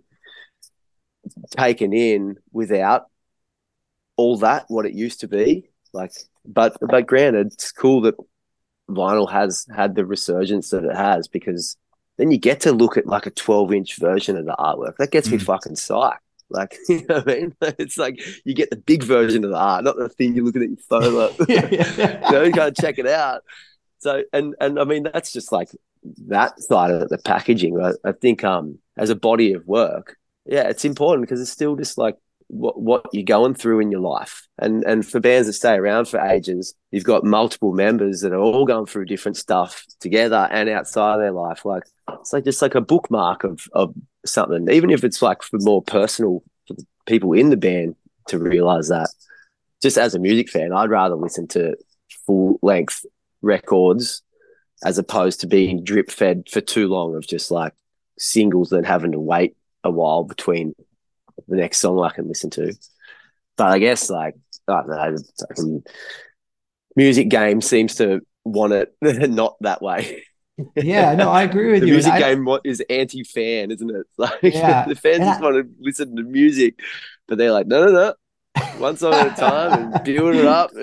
taken in without all that what it used to be. Like, but granted, it's cool that vinyl has had the resurgence that it has, because then you get to look at like a 12-inch version of the artwork. That gets me fucking psyched. Like, you know what I mean? It's like you get the big version of the art, not the thing you're looking at your phone. Like, you gotta check it out. So, and I mean, that's just like that side of it, the packaging. I think as a body of work, yeah, it's important because it's still just like what you're going through in your life. And for bands that stay around for ages, you've got multiple members that are all going through different stuff together and outside of their life. Like it's like just like a bookmark of something, even if it's like for more personal for the people in the band to realize that. Just as a music fan, I'd rather listen to full length records as opposed to being drip fed for too long of just like singles that having to wait a while between the next song I can listen to. But I guess like I don't know, music game seems to want it not that way. Yeah, no, I agree with the you. Music game is anti-fan, isn't it? Like the fans just want to listen to music, but they're like, no, one song at a time and build it up,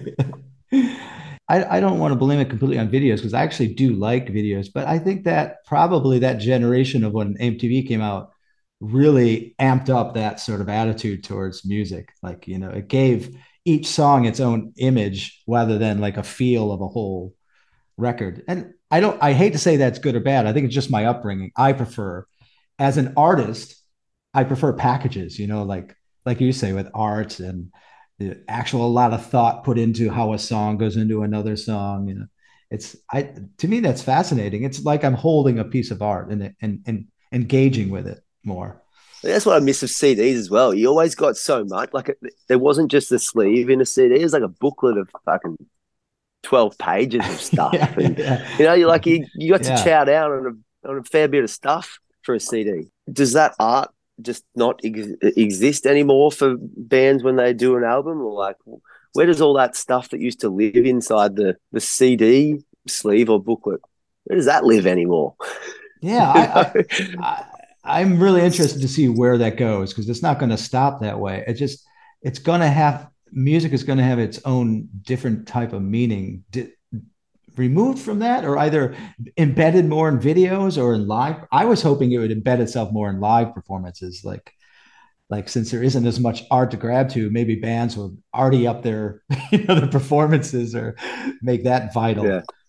I don't want to blame it completely on videos because I actually do like videos, but I think that probably that generation of when MTV came out really amped up that sort of attitude towards music. Like, it gave each song its own image rather than like a feel of a whole record. And I hate to say that's good or bad. I think it's just my upbringing. I prefer, as an artist, I prefer packages, like you say, with art and the actual, a lot of thought put into how a song goes into another song. To me, that's fascinating. It's like I'm holding a piece of art and engaging with it more. That's what I miss of CDs as well. You always got so much. Like there wasn't just a sleeve in a CD. It was like a booklet of fucking 12 pages of stuff. You got to chow down on a fair bit of stuff for a CD. Does that art just not exist anymore for bands when they do an album? Or like, where does all that stuff that used to live inside the CD sleeve or booklet, where does that live anymore? Yeah, I'm really interested to see where that goes, because it's not going to stop that way. It's going to have, music is going to have its own different type of meaning removed from that, or either embedded more in videos or in live. I was hoping it would embed itself more in live performances. Like since there isn't as much art to grab to, maybe bands will already up their, their performances or make that vital. Yeah.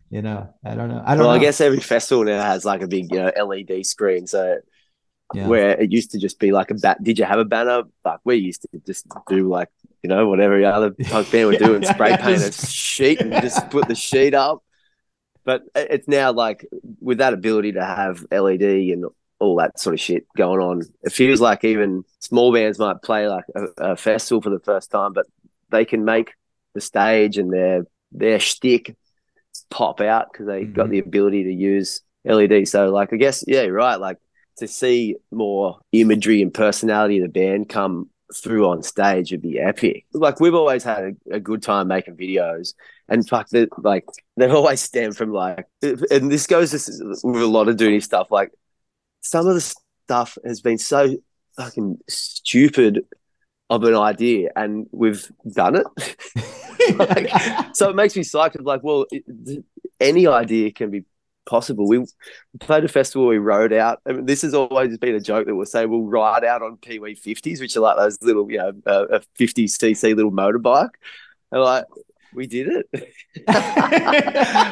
You know, I don't know. I don't Well, know. I guess every festival now has like a big, LED screen. So Yeah. where it used to just be like a bat. Did you have a banner? Fuck, we used to just do like, whatever every other punk band would do and spray paint a sheet and just put the sheet up. But it's now like with that ability to have LED and all that sort of shit going on, it feels like even small bands might play like a festival for the first time, but they can make the stage and their shtick pop out because they got the ability to use LED. So like, I guess, yeah, you're right. Like to see more imagery and personality of the band come through on stage would be epic. Like we've always had a good time making videos, and fuck, they've always stemmed from like, and this goes with a lot of Dooney stuff. Like some of the stuff has been so fucking stupid of an idea, and we've done it. So it makes me psyched. Like, well, any idea can be possible. We played a festival, we rode out. I mean, this has always been a joke that we'll say we'll ride out on Pee-wee 50s, which are like those little, a 50cc little motorbike. And like, we did it.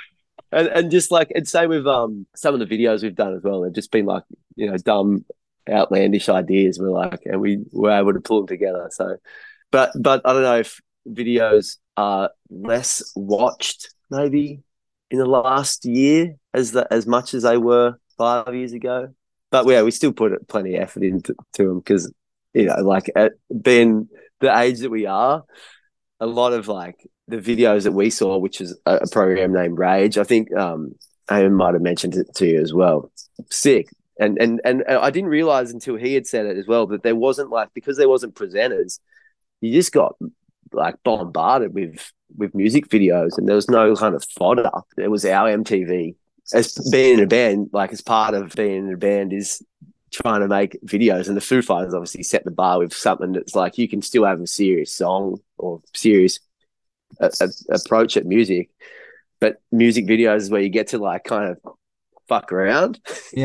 and just like, and same with some of the videos we've done as well. They've just been like, dumb, outlandish ideas. We're like, and we were able to pull them together. So, but I don't know if videos are less watched maybe in the last year as much as they were 5 years ago. But yeah, we still put plenty of effort into them because, like at being the age that we are, a lot of like the videos that we saw, which is a program named Rage, I think I might have mentioned it to you as well. Sick. And I didn't realize until he had said it as well, that there wasn't like, because there wasn't presenters, you just got like bombarded with music videos, and there was no kind of fodder. It was our MTV. As being in a band, like as part of being in a band is trying to make videos, and the Foo Fighters obviously set the bar with something that's like you can still have a serious song or serious approach at music, but music videos is where you get to like kind of fuck around.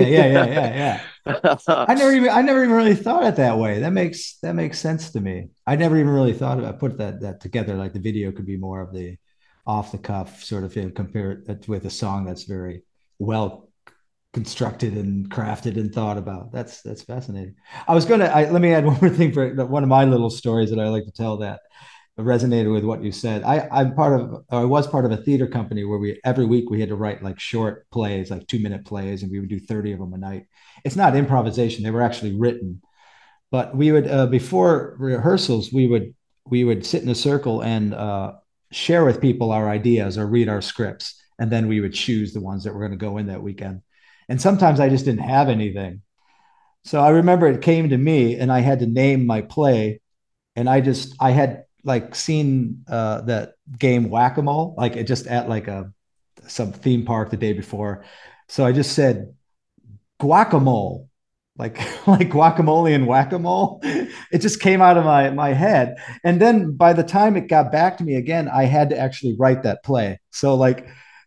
Yeah. I never even really thought it that way. That makes sense to me. I never even really thought about put that together. Like the video could be more of the off the cuff sort of thing, compare it with a song that's very well constructed and crafted and thought about. That's fascinating. Let me add one more thing for one of my little stories that I like to tell that resonated with what you said. I was part of a theater company where every week we had to write like short plays, like 2-minute plays, and we would do 30 of them a night. It's not improvisation; they were actually written. But we would before rehearsals, we would sit in a circle and share with people our ideas or read our scripts, and then we would choose the ones that were going to go in that weekend. And sometimes I just didn't have anything, so I remember it came to me, and I had to name my play, and I had like seen that game Whack-A-Mole, like it just at like some theme park the day before. So I just said guacamole, like guacamole and whack-a-mole. It just came out of my head. And then by the time it got back to me again, I had to actually write that play. So like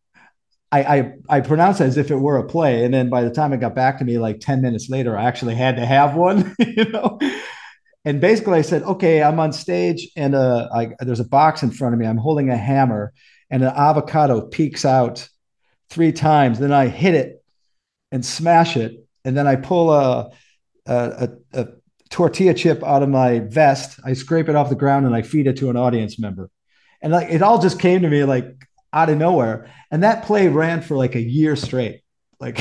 I pronounced it as if it were a play. And then by the time it got back to me, like 10 minutes later, I actually had to have one, And basically I said, okay, I'm on stage and there's a box in front of me. I'm holding a hammer and an avocado peeks out 3 times. Then I hit it and smash it. And then I pull a tortilla chip out of my vest. I scrape it off the ground and I feed it to an audience member. And like, it all just came to me like out of nowhere. And that play ran for like a year straight. Like,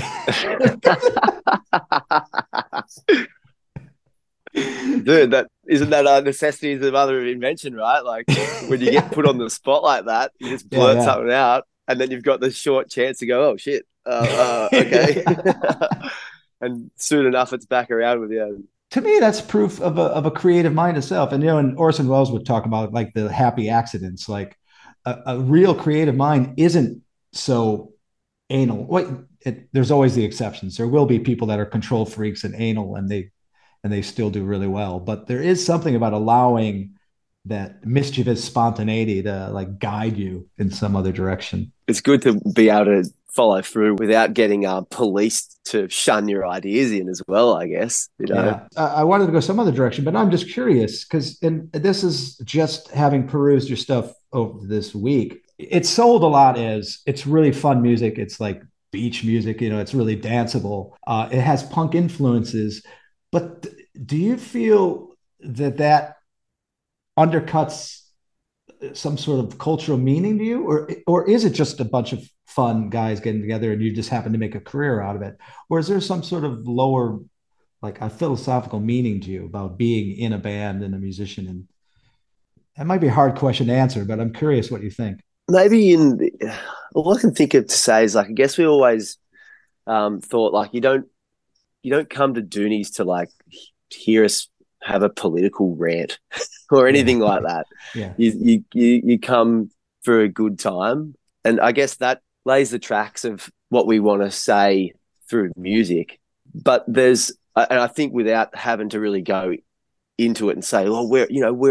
dude, that isn't that a necessity is the mother of invention, right? Like when you get put on the spot like that, you just blurt something out, and then you've got the short chance to go, oh shit, okay. And soon enough it's back around with you. To me, that's proof of a creative mind itself. And and Orson Welles would talk about like the happy accidents. Like a real creative mind isn't so anal. There's always the exceptions. There will be people that are control freaks and anal, and they still do really well. But there is something about allowing that mischievous spontaneity to like guide you in some other direction. It's good to be able to follow through without getting policed to shun your ideas in as well, I guess. Yeah. I wanted to go some other direction, but I'm just curious because, and this is just having perused your stuff over this week. it's sold a lot as it's really fun music. It's like beach music, you know, it's really danceable. It has punk influences, but do you feel that that undercuts some sort of cultural meaning to you, or is it just a bunch of fun guys getting together and you just happen to make a career out of it, or is there some sort of lower, like a philosophical meaning to you about being in a band and a musician? And that might be a hard question to answer, but I'm curious what you think. Maybe all I can think of to say is like, I guess we always thought like you don't come to Doonies to like hear us have a political rant or anything like that. Yeah. You come for a good time, and I guess that lays the tracks of what we want to say through music. But and I think without having to really go into it and say, "Oh, we're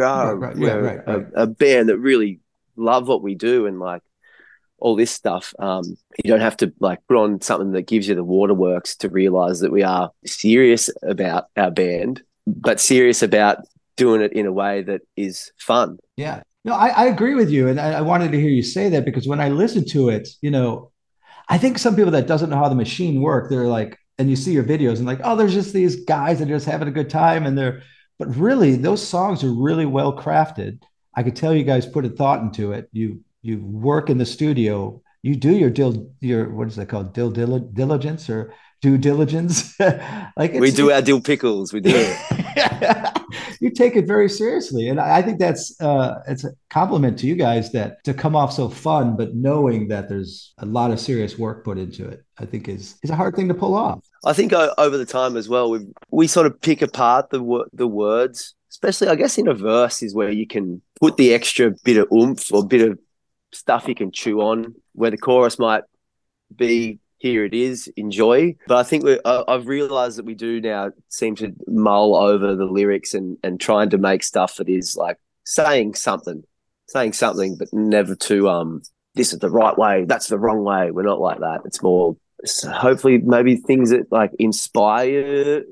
a band that really love what we do," and like all this stuff. You don't have to like put on something that gives you the waterworks to realize that we are serious about our band, but serious about doing it in a way that is fun. Yeah. No, I agree with you. And I wanted to hear you say that because when I listen to it, you know, I think some people that doesn't know how the machine work, they're like, and you see your videos and like, oh, there's just these guys that are just having a good time. But really those songs are really well crafted. I could tell you guys put a thought into it. You work in the studio, you do your what is that called? Diligence or due diligence. Like we do our dill pickles. We do it. You take it very seriously, and I think that's it's a compliment to you guys that to come off so fun, but knowing that there's a lot of serious work put into it. I think is a hard thing to pull off. I think over the time as well, we sort of pick apart the words, especially I guess in a verse is where you can put the extra bit of oomph or bit of stuff you can chew on, where the chorus might be, here it is, enjoy. But I think I've realized that we do now seem to mull over the lyrics and trying to make stuff that is like saying something, but never to, this is the right way, that's the wrong way. We're not like that. It's more, hopefully maybe things that like inspire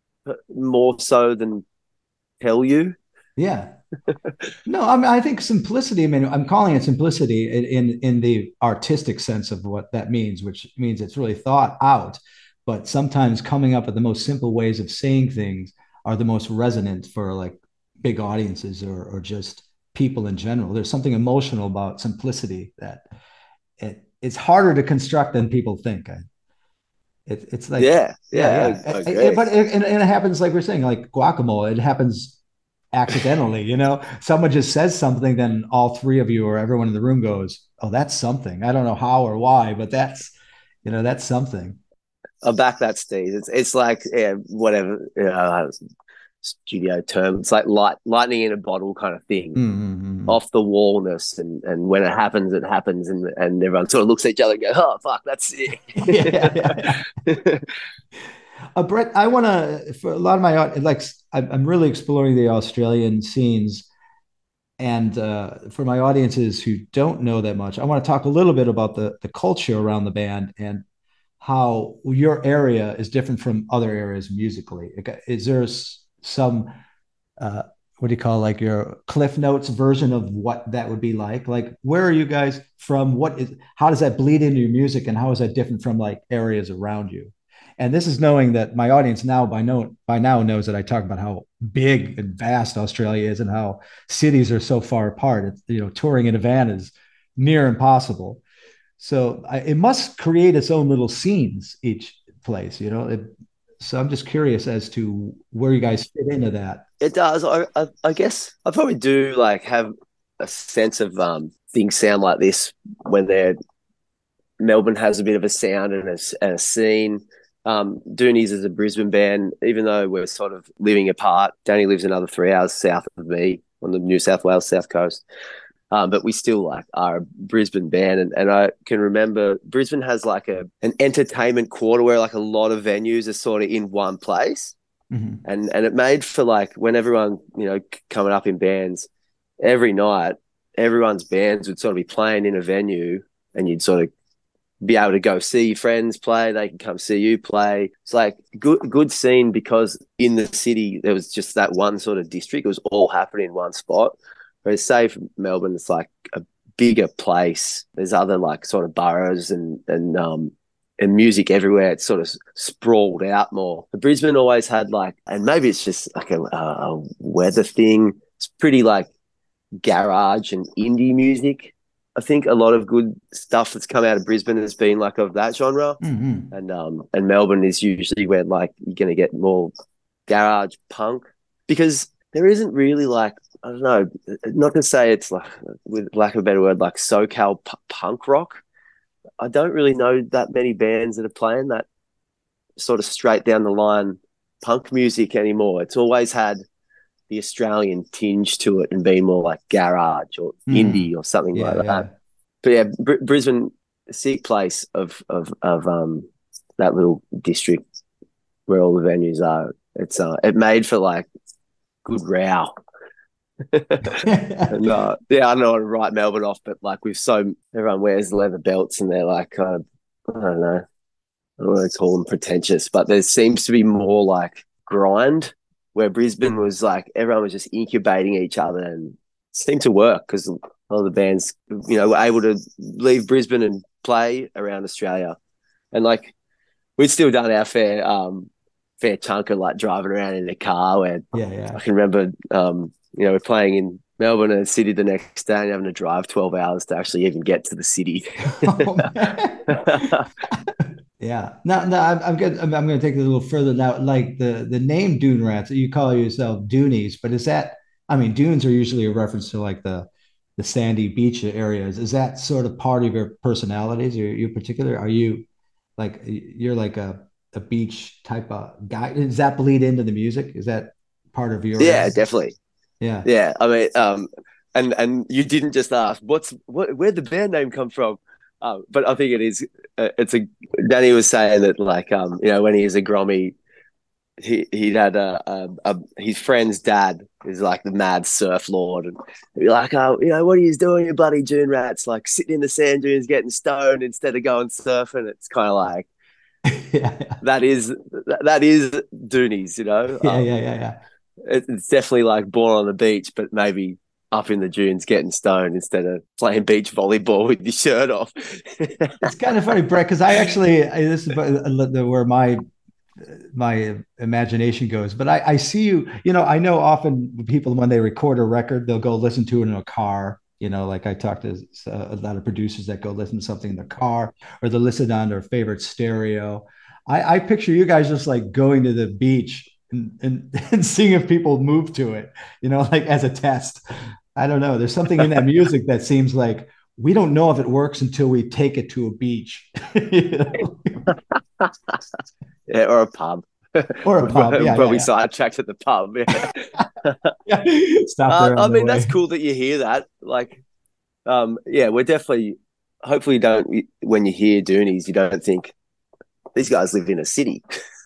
more so than tell you. Yeah. No, I mean, I think simplicity, I mean, I'm calling it simplicity in the artistic sense of what that means, which means it's really thought out. But sometimes coming up with the most simple ways of saying things are the most resonant for like big audiences or just people in general. There's something emotional about simplicity that it's harder to construct than people think. It's like, yeah. But it happens, like we're saying, like guacamole, it happens accidentally, you know, someone just says something, then all three of you or everyone in the room goes, oh, that's something. I don't know how or why, but that's something. I'll back that, Steve. It's like, whatever studio term. It's like lightning in a bottle kind of thing, off the wallness. And when it happens, and everyone sort of looks at each other and goes, oh, fuck, that's it. Yeah. Brett, I want to, for a lot of my, like, I'm really exploring the Australian scenes. And for my audiences who don't know that much, I want to talk a little bit about the culture around the band and how your area is different from other areas musically. Is there some, what do you call, like your Cliff Notes version of what that would be like? Like, where are you guys from? How does that bleed into your music, and how is that different from like areas around you? And this is knowing that my audience now by now knows that I talk about how big and vast Australia is and how cities are so far apart. It's, you know, touring in a van is near impossible. So it must create its own little scenes, each place, you know. So I'm just curious as to where you guys fit into that. It does. I guess I probably do like have a sense of things sound like this when Melbourne has a bit of a sound and a scene. Doonies is a Brisbane band, even though we're sort of living apart. Danny lives another 3 hours south of me on the New South Wales South Coast. But we still like are a Brisbane band. And I can remember Brisbane has like an entertainment quarter where like a lot of venues are sort of in one place. Mm-hmm. And it made for like when everyone, you know, coming up in bands every night, everyone's bands would sort of be playing in a venue and you'd sort of be able to go see friends play. They can come see you play. It's like good scene because in the city, there was just that one sort of district. It was all happening in one spot. Whereas say from Melbourne, it's like a bigger place. There's other like sort of boroughs and music everywhere. It's sort of sprawled out more. But Brisbane always had like, and maybe it's just like a weather thing. It's pretty like garage and indie music. I think a lot of good stuff that's come out of Brisbane has been like of that genre. Mm-hmm. And Melbourne is usually where like you're going to get more garage punk, because there isn't really like, I don't know, not to say it's like, with lack of a better word, like SoCal punk rock. I don't really know that many bands that are playing that sort of straight down the line punk music anymore. It's always had the Australian tinge to it and being more like garage or indie or something like that. But yeah, Brisbane, a sick place of that little district where all the venues are. It's it made for like good row. And, yeah, I don't know how to write Melbourne off, but like everyone wears leather belts and they're like, I don't know, I don't want to call them pretentious, but there seems to be more like grind, where Brisbane was like everyone was just incubating each other, and it seemed to work because a lot of the bands, you know, were able to leave Brisbane and play around Australia. And like we'd still done our fair chunk of like driving around in a car where I can remember you know, we're playing in Melbourne and Sydney the next day and having to drive 12 hours to actually even get to the city. Yeah. No, I'm good. I'm going to take it a little further now. Like the name Dune Rats, you call yourself Doonies, but is that, I mean, dunes are usually a reference to like the sandy beach areas. Is that sort of part of your personalities? Or you particular? Are you like, you're like a beach type of guy? Does that bleed into the music? Is that part of your? Yeah, definitely. Yeah. Yeah. I mean, and you didn't just ask where'd the band name come from? But I think it is. Danny was saying that, like, you know, when he was a Grommy, he'd had his friend's dad is like the mad surf lord, and he'd be like, oh, you know, what are you doing, you bloody Dune Rats? Like sitting in the sand dunes, getting stoned instead of going surfing. It's kind of like, that is Doonies, you know. Yeah. It's definitely like born on the beach, but maybe up in the dunes getting stoned instead of playing beach volleyball with your shirt off. It's kind of funny, Brett, because this is where my imagination goes. But I see you, you know, I know often people, when they record a record, they'll go listen to it in a car. You know, like I talk to a lot of producers that go listen to something in the car, or they'll listen on their favorite stereo. I picture you guys just like going to the beach and seeing if people move to it, you know, like as a test. I don't know. There's something in that music that seems like we don't know if it works until we take it to a beach. You know? Yeah, or a pub. Or a pub. Yeah, probably sidetracked at the pub. Yeah. Stop there. I mean, that's cool that you hear that. Like, yeah, we're definitely. Hopefully, you don't. When you hear Doonies, you don't think these guys live in a city.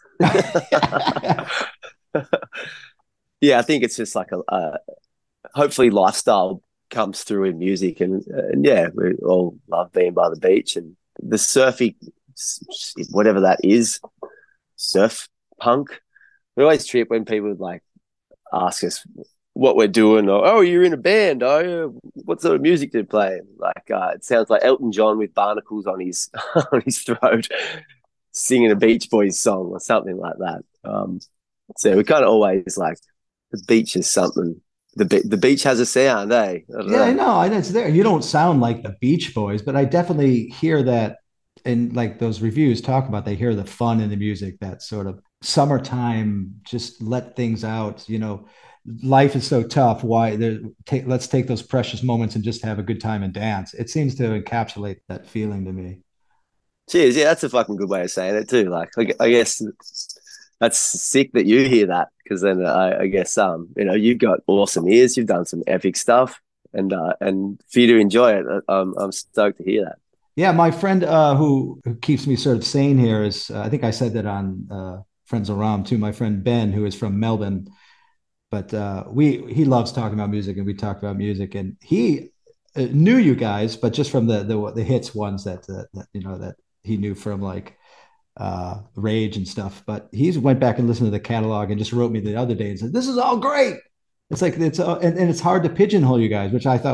Yeah, I think it's just like a hopefully lifestyle comes through in music, and yeah, we all love being by the beach and the surfy, whatever that is, surf punk. We always trip when people would like ask us what we're doing, or oh, you're in a band, oh yeah, what sort of music do you play? Like it sounds like Elton John with barnacles on his on his throat, singing a Beach Boys song or something like that. So we kind of always like the beach is something. The beach has a sound, eh? I know it's there. You don't sound like the Beach Boys, but I definitely hear that. And like those reviews talk about, they hear the fun in the music, that sort of summertime, just let things out. You know, life is so tough. Let's take those precious moments and just have a good time and dance. It seems to encapsulate that feeling to me. Cheers. Yeah, that's a fucking good way of saying it too. Like, I guess that's sick that you hear that, because then I guess you know, you've got awesome ears. You've done some epic stuff, and for you to enjoy it, I'm stoked to hear that. Yeah, my friend who keeps me sort of sane here is I think I said that on Friends of Ram too. My friend Ben, who is from Melbourne, but he loves talking about music, and we talked about music, and he knew you guys, but just from the hits ones that you know that he knew from like Rage and stuff. But he went back and listened to the catalog and just wrote me the other day and said, "This is all great." It's like and it's hard to pigeonhole you guys, which I thought was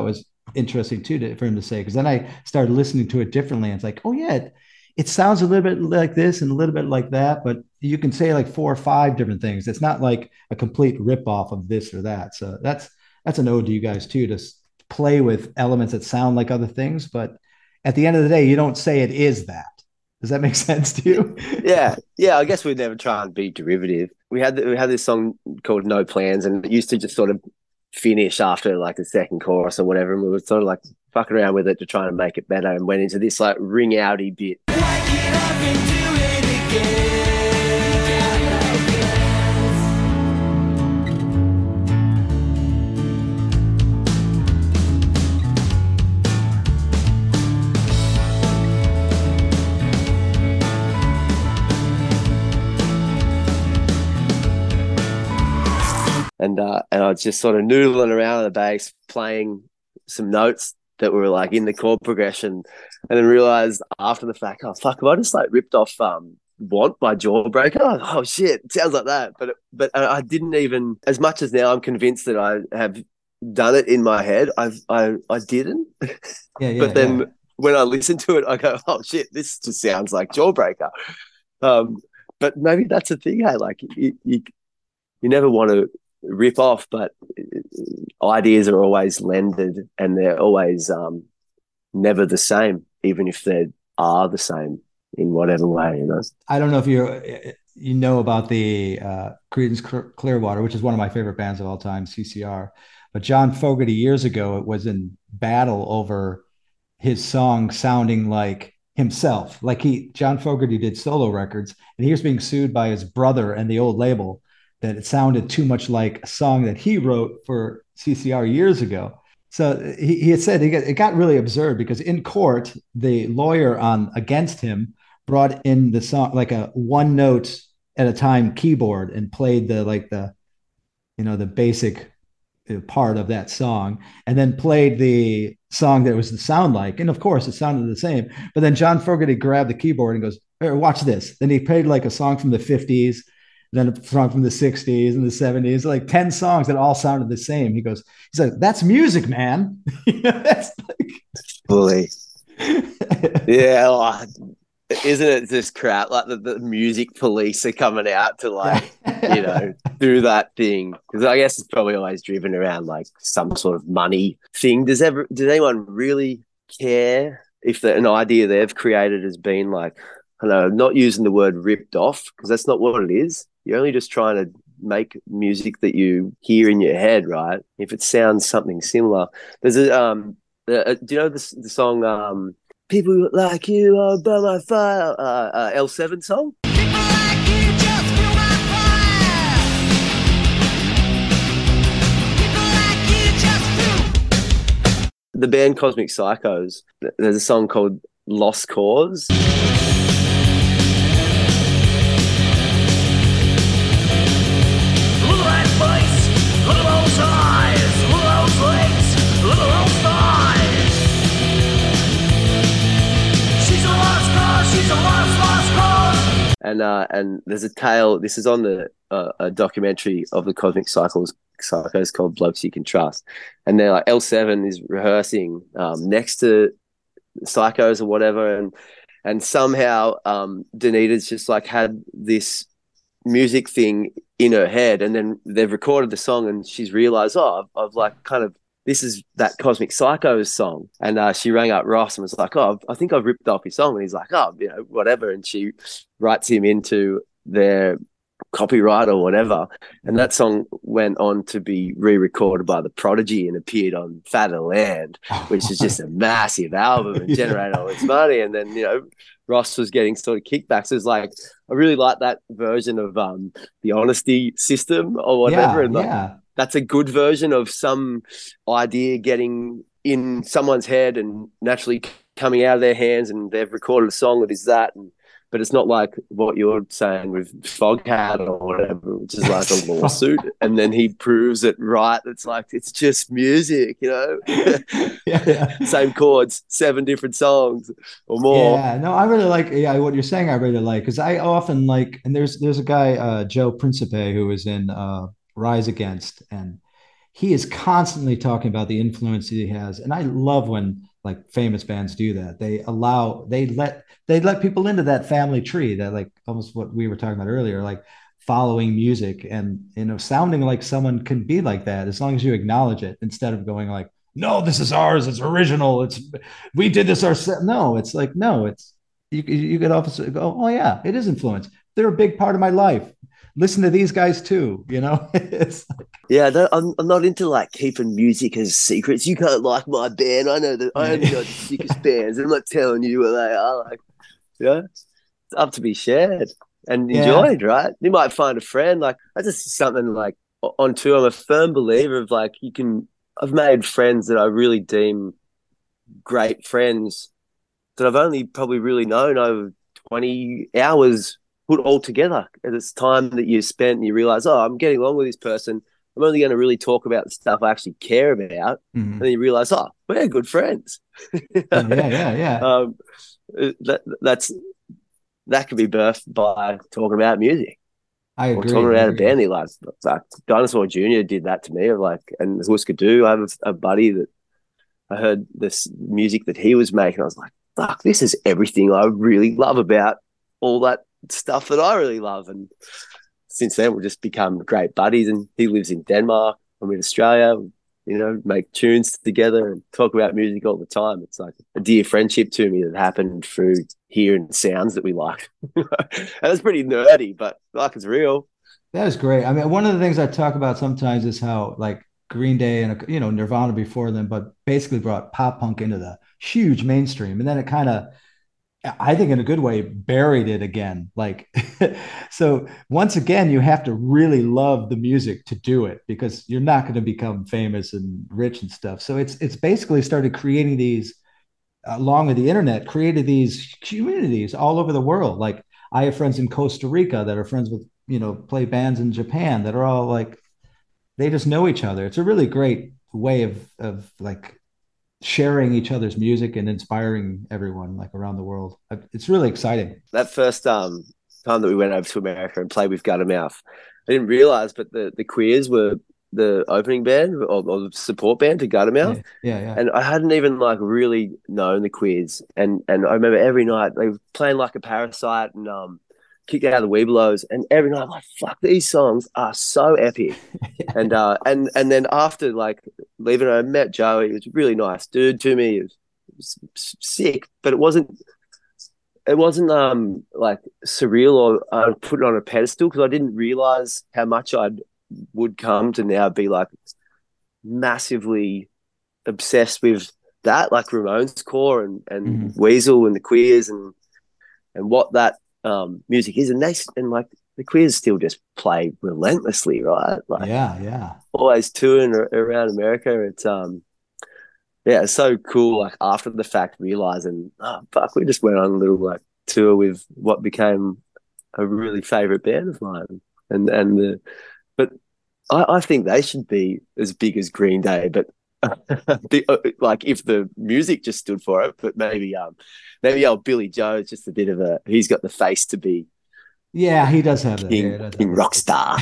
interesting too for him to say, because then I started listening to it differently, and it's like, oh yeah, it sounds a little bit like this and a little bit like that, but you can say like 4 or 5 different things. It's not like a complete rip off of this or that. So that's an ode to you guys too, to play with elements that sound like other things, but at the end of the day, you don't say it is that. Does that make sense to you? Yeah. I guess we'd never try and be derivative. We had this song called "No Plans," and it used to just sort of finish after like the second chorus or whatever, and we were sort of like fucking around with it to try and make it better, and went into this like ring outy bit. Wake it up and do it again. And I was just sort of noodling around on the bass, playing some notes that were like in the chord progression, and then realized after the fact, oh fuck, have I just like ripped off "Want" by Jawbreaker? Oh shit, it sounds like that. But I didn't even, as much as now I'm convinced that I have done it in my head, I didn't. But then when I listen to it, I go, oh shit, this just sounds like Jawbreaker. But maybe that's the thing, hey, like you never want to rip off, but ideas are always blended, and they're always never the same, even if they are the same in whatever way, you know. I don't know if you know about the Creedence Clearwater, which is one of my favorite bands of all time, CCR. But John Fogerty years ago was in battle over his song sounding like himself. Like John Fogerty did solo records, and he was being sued by his brother and the old label that it sounded too much like a song that he wrote for CCR years ago. So he had said it got really absurd because in court, the lawyer against him brought in the song like a one note at a time keyboard and played the basic part of that song, and then played the song that was the sound like. And of course, it sounded the same. But then John Fogerty grabbed the keyboard and goes, "Here, watch this." Then he played like a song from the 50s, then a song from the 60s and the 70s, like 10 songs that all sounded the same. He said, "That's music, man." That's like fully. Yeah. Isn't it just crap? Like the music police are coming out to like, do that thing. Because I guess it's probably always driven around like some sort of money thing. Does anyone really care if an idea they've created has been like, I don't know, not using the word ripped off, because that's not what it is. You're only just trying to make music that you hear in your head, right? If it sounds something similar. There's do you know the song "People Like You Are By My Fire," L7 song? People like you just feel my fire. People like you just feel. The band Cosmic Psychos, there's a song called "Lost Cause." Look at that face, look at those eyes, look at those legs, look at those thighs. She's a lost cause, she's a lost cause. And there's a tale. This is on the a documentary of the Cosmic Psychos called "Blokes You Can Trust," and they're like L7 is rehearsing next to Psychos or whatever, and somehow Danita's just like had this music thing in her head, and then they've recorded the song, and she's realized, I've like kind of, this is that Cosmic Psychos song. And she rang up Ross and was like, I think I've ripped off his song. And he's like, whatever. And she writes him into their copyright or whatever. And that song went on to be re-recorded by The Prodigy and appeared on Fatter Land, which is just a massive album and generated all this money. And then, Ross was getting sort of kickbacks. It was like, I really like that version of the honesty system or whatever. That's a good version of some idea getting in someone's head and naturally coming out of their hands, and they've recorded a song that is that. But it's not like what you're saying with Foghat or whatever, which is like a lawsuit, and then he proves it right. It's like, it's just music, Same chords, 7 different songs or more. Yeah, no, I really like what you're saying. I really like, because I often like, and there's a guy, Joe Principe, who was in Rise Against, and he is constantly talking about the influence he has. And I love when like famous bands do that. They let people into that family tree, that like almost what we were talking about earlier, like following music and, you know, sounding like someone can be like that as long as you acknowledge it, instead of going like, no, this is ours, it's original, we did this ourselves. No, it's like, no, it's you could also go, oh yeah, it is influence. They're a big part of my life. Listen to these guys too, you know. It's like, yeah, I'm not into like keeping music as secrets. You can't like my band. I know that I only know the sickest bands. I'm not telling you what they are. Like, yeah, it's up to be shared and enjoyed, right? You might find a friend. Like, that's just something like on tour. I'm a firm believer of like, I've made friends that I really deem great friends that I've only probably really known over 20 hours put all together. And it's time that you spent and you realize, oh, I'm getting along with this person. I'm only going to really talk about the stuff I actually care about. Mm-hmm. And then you realize, oh, we're good friends. Yeah. That could be birthed by talking about music. I agree. Or talking about a band he loves. Like Dinosaur Jr. did that to me. And Husker Du, I have a buddy that I heard this music that he was making. I was like, fuck, this is everything I really love about all that stuff that I really love. And since then we've just become great buddies, and he lives in Denmark, I'm in Australia, you know, make tunes together and talk about music all the time. It's like a dear friendship to me that happened through hearing sounds that we like. And it's pretty nerdy, but like, it's real. That is great. I mean, one of the things I talk about sometimes is how like Green Day and, you know, Nirvana before them, but basically brought pop punk into the huge mainstream. And then it kind of, I think in a good way, buried it again. Like, so once again, you have to really love the music to do it, because you're not going to become famous and rich and stuff. So it's basically started creating these, along with the internet, created these communities all over the world. Like, I have friends in Costa Rica that are friends with, you know, play bands in Japan that are all like, they just know each other. It's a really great way of like sharing each other's music and inspiring everyone like around the world. It's really exciting. That first time that we went over to America and played with Guttermouth, I didn't realize, but the Queers were the opening band or the support band to Guttermouth. Yeah. And I hadn't even like really known the Queers. And I remember every night they were playing Like a Parasite and Kicked Out of the Webelos, and every night I'm like, fuck, these songs are so epic. And then after like leaving, I met Joey. He was a really nice dude to me. It was sick, but it wasn't like surreal or put it on a pedestal, because I didn't realize how much I would come to now be like massively obsessed with that, like Ramones core and Weasel and the Queers and what that music is, and like the Queers still just play relentlessly, right? Like, yeah, always touring around America. It's it's so cool. Like after the fact, realizing, oh fuck, we just went on a little like tour with what became a really favorite band of mine, but I think they should be as big as Green Day, but like if the music just stood for it. But maybe old Billy Joe is just a bit of he's got the face to be. Yeah, he does have that. King rock star.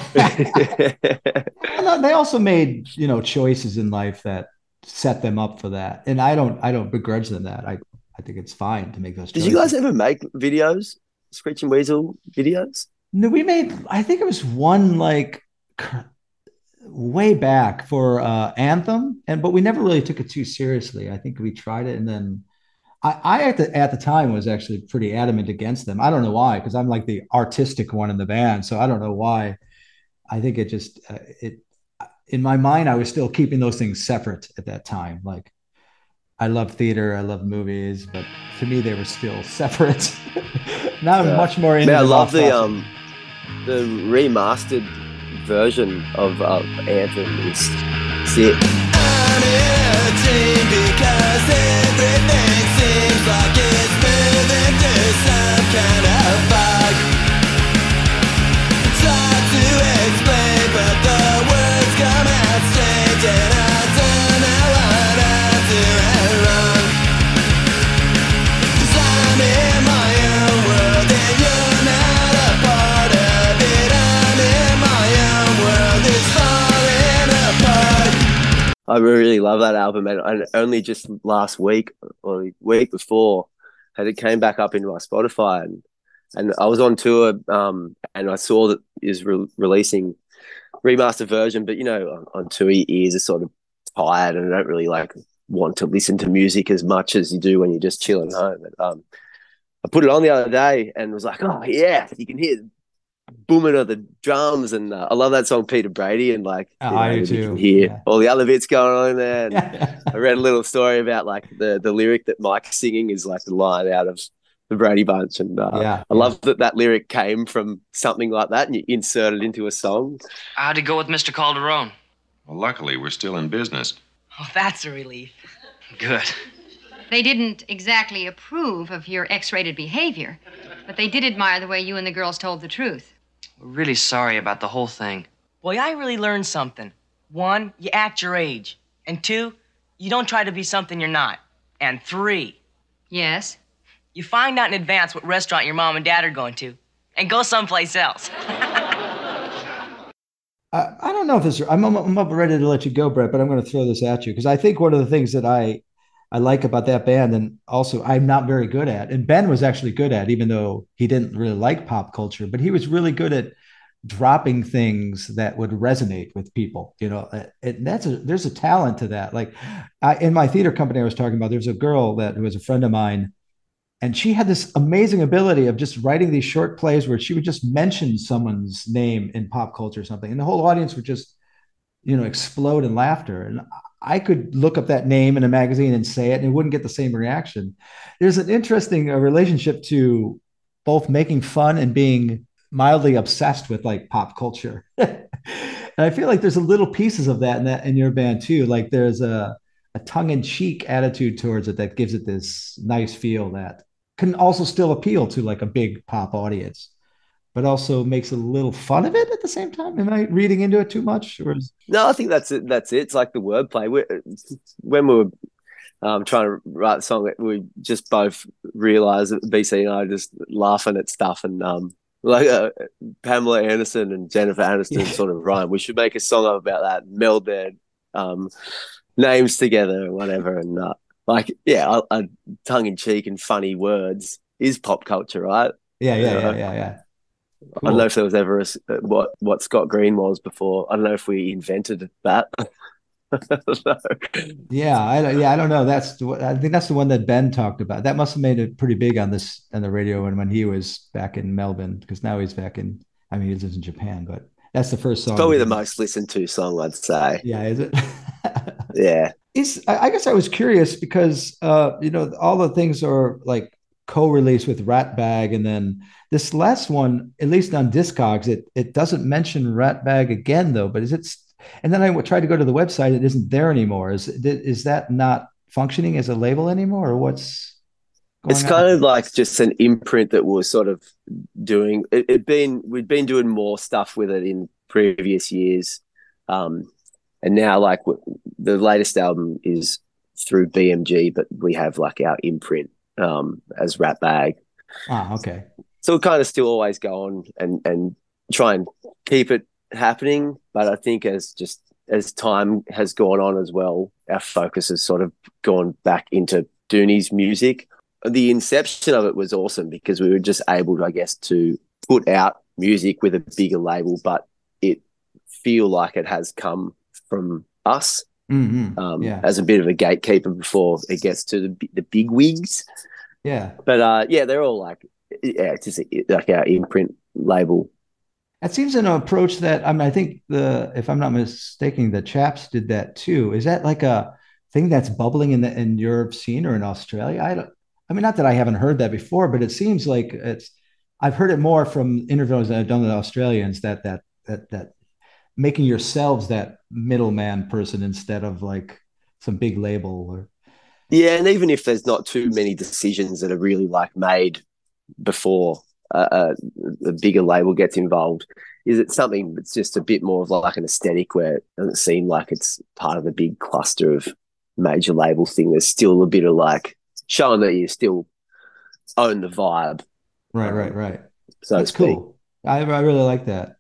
They also made, you know, choices in life that set them up for that, and I don't begrudge them that. I think it's fine to make those choices. Did you guys ever make videos, Screech and Weasel videos? No, we made. I think it was one like way back for Anthem, but we never really took it too seriously. I think we tried it, and then I at the time was actually pretty adamant against them. I don't know why, because I'm like the artistic one in the band, so I don't know why. I think it just in my mind, I was still keeping those things separate at that time. Like, I love theater, I love movies, but to me they were still separate. Now I'm much more into. I love the remastered version of Anthem is sick. I'm irritated because everything seems like it's moving through some kind of fog. It's hard to explain, but the words come out strange, and I don't know what I'm doing wrong. 'Cause I'm in my own world and you're not a part of it. I'm in my own world, it's falling apart. I really love that album, and only just last week or the week before, had it came back up into my Spotify, and I was on tour, and I saw that is releasing remastered version, but on tour your ears are sort of tired, and I don't really like want to listen to music as much as you do when you're just chilling home. I put it on the other day and was like, oh yeah, you can hear booming of the drums, and I love that song Peter Brady, and I do you too. can hear Yeah. all the other bits going on in there. And I read a little story about like the lyric that Mike's singing is like the line out of the Brady Bunch, and I love that lyric came from something like that, and you insert it into a song. How'd it go with Mr. Calderon? Well, luckily, we're still in business. Oh, that's a relief. Good. They didn't exactly approve of your X-rated behavior, but they did admire the way you and the girls told the truth. We're really sorry about the whole thing. Boy, I really learned something. 1, you act your age. And 2, you don't try to be something you're not. And 3. Yes? You find out in advance what restaurant your mom and dad are going to, and go someplace else. I don't know if this. I'm up ready to let you go, Brett, but I'm going to throw this at you because I think one of the things that I like about that band, and also I'm not very good at, and Ben was actually good at, even though he didn't really like pop culture, but he was really good at dropping things that would resonate with people. There's a talent to that. Like in my theater company I was talking about, there's a girl who was a friend of mine. And she had this amazing ability of just writing these short plays where she would just mention someone's name in pop culture or something. And the whole audience would just, explode in laughter. And I could look up that name in a magazine and say it, and it wouldn't get the same reaction. There's an interesting relationship to both making fun and being mildly obsessed with like pop culture. And I feel like there's a little pieces of that in your band too. Like there's a tongue-in-cheek attitude towards it that gives it this nice feel that can also still appeal to like a big pop audience, but also makes a little fun of it at the same time. Am I reading into it too much? No, I think that's it. It's like the wordplay. When we were trying to write the song, we just both realised that BC and I were just laughing at stuff, and Pamela Anderson and Jennifer Aniston sort of rhyme. We should make a song up about that, meld their names together or whatever, and a tongue-in-cheek and funny words is pop culture, right? Yeah. Cool. I don't know if there was ever what Scott Green was before. I don't know if we invented that. Yeah, I don't know. I think that's the one that Ben talked about. That must have made it pretty big on the radio when he was back in Melbourne, because now he's back in. I mean, he lives in Japan, but that's the first song. It's probably the most listened to song, I'd say. Yeah, is it? Yeah. I guess I was curious because all the things are like co-released with Ratbag, and then this last one, at least on Discogs, it doesn't mention Ratbag again though. But is it? And then I tried to go to the website; it isn't there anymore. Is that not functioning as a label anymore, or what's? It's kind of like just an imprint that was sort of doing it. We'd been doing more stuff with it in previous years, and now like the latest album is through BMG, but we have like our imprint as Ratbag. Ah, okay. So we kind of still always go on and try and keep it happening, but I think as time has gone on as well, our focus has sort of gone back into Dooney's music. The inception of it was awesome because we were just able to, I guess, to put out music with a bigger label, but it feel like it has come from us as a bit of a gatekeeper before it gets to the big wigs. Yeah. But they're all like, it's just like our imprint label. That seems an approach that, I mean, I think if I'm not mistaken, the Chaps did that too. Is that like a thing that's bubbling in your scene or in Australia? I mean, not that I haven't heard that before, but it seems like I've heard it more from interviews that I've done with Australians that making yourselves that middleman person instead of like some big label or. Yeah. And even if there's not too many decisions that are really like made before a bigger label gets involved, is it something that's just a bit more of like an aesthetic where it doesn't seem like it's part of the big cluster of major label thing? There's still a bit of like showing that you still own the vibe. Right. So that's cool. I really like that.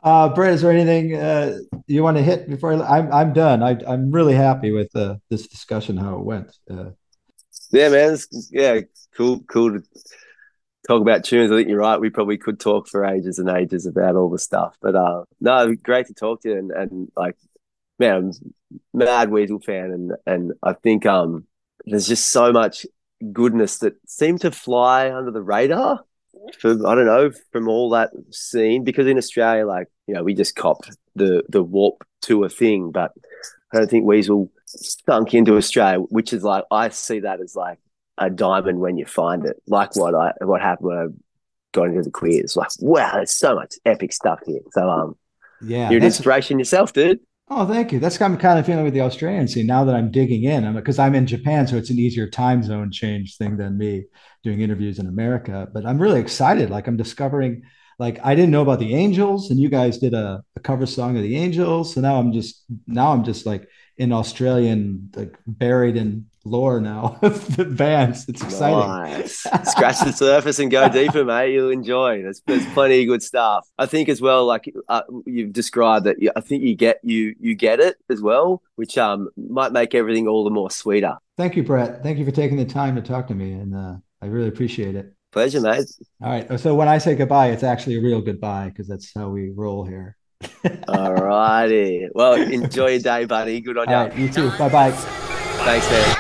Brett, is there anything you want to hit before I'm done? I'm really happy with this discussion, how it went. Yeah, man. Cool to talk about tunes. I think you're right. We probably could talk for ages and ages about all the stuff. But no, great to talk to you. And like, man, I'm a mad Weasel fan, and I think there's just so much goodness that seemed to fly under the radar from, I don't know, from all that scene. Because in Australia, like, you know, we just copped the Warp Tour thing, but I don't think Weasel sunk into Australia, which is like, I see that as like a diamond when you find it. Like what happened when I got into the Queers. Like, wow, there's so much epic stuff here. So yeah, you're an inspiration yourself, dude. Oh, thank you. That's I'm kind of feeling with the Australian scene now that I'm digging in. Because I'm in Japan, so it's an easier time zone change thing than me doing interviews in America. But I'm really excited. Like, I'm discovering, like, I didn't know about the Angels, and you guys did a cover song of the Angels. So now I'm just like in Australian, like buried in lore now of the bands. It's exciting. Nice. Scratch the surface and go deeper, mate. You'll enjoy. There's plenty of good stuff. I think as well, like you've described that. I think you get it as well, which might make everything all the more sweeter. Thank you, Brett. Thank you for taking the time to talk to me, and I really appreciate it. Pleasure, mate. All right. So when I say goodbye, it's actually a real goodbye, because that's how we roll here. All righty. Well, enjoy your day, buddy. Good on you. Right, you too. Bye-bye. Thanks, man.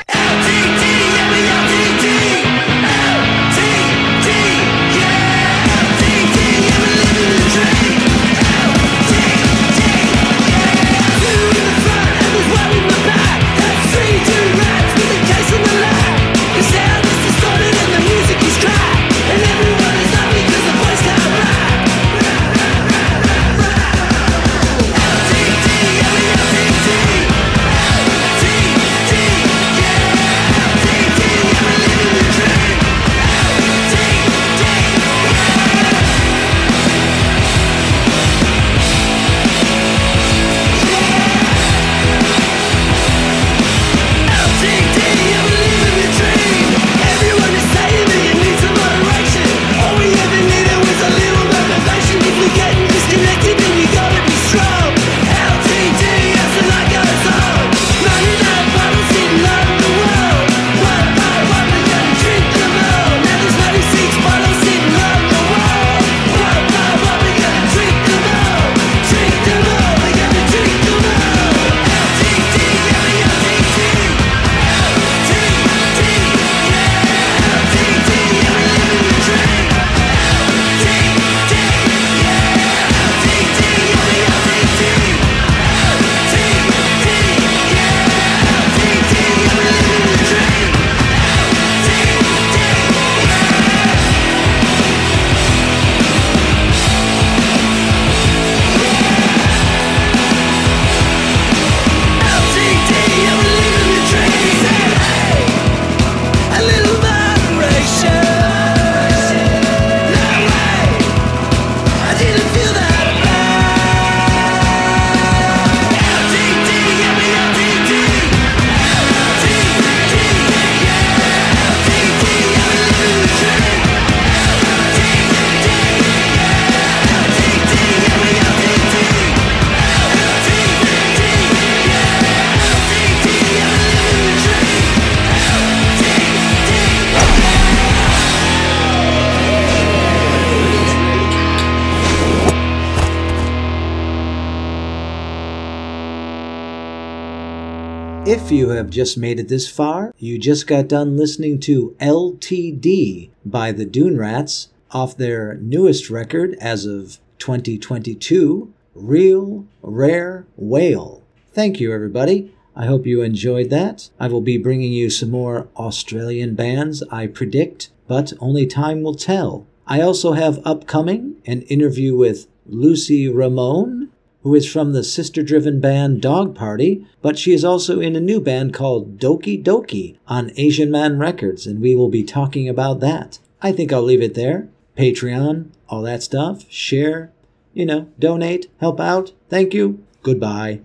If you have just made it this far, you just got done listening to LTD by the Dune Rats off their newest record as of 2022, Real Rare Whale. Thank you, everybody. I hope you enjoyed that. I will be bringing you some more Australian bands, I predict, but only time will tell. I also have upcoming an interview with Lucy Ramone, who is from the sister-driven band Dog Party, but she is also in a new band called Doki Doki on Asian Man Records, and we will be talking about that. I think I'll leave it there. Patreon, all that stuff. Share, donate, help out. Thank you. Goodbye.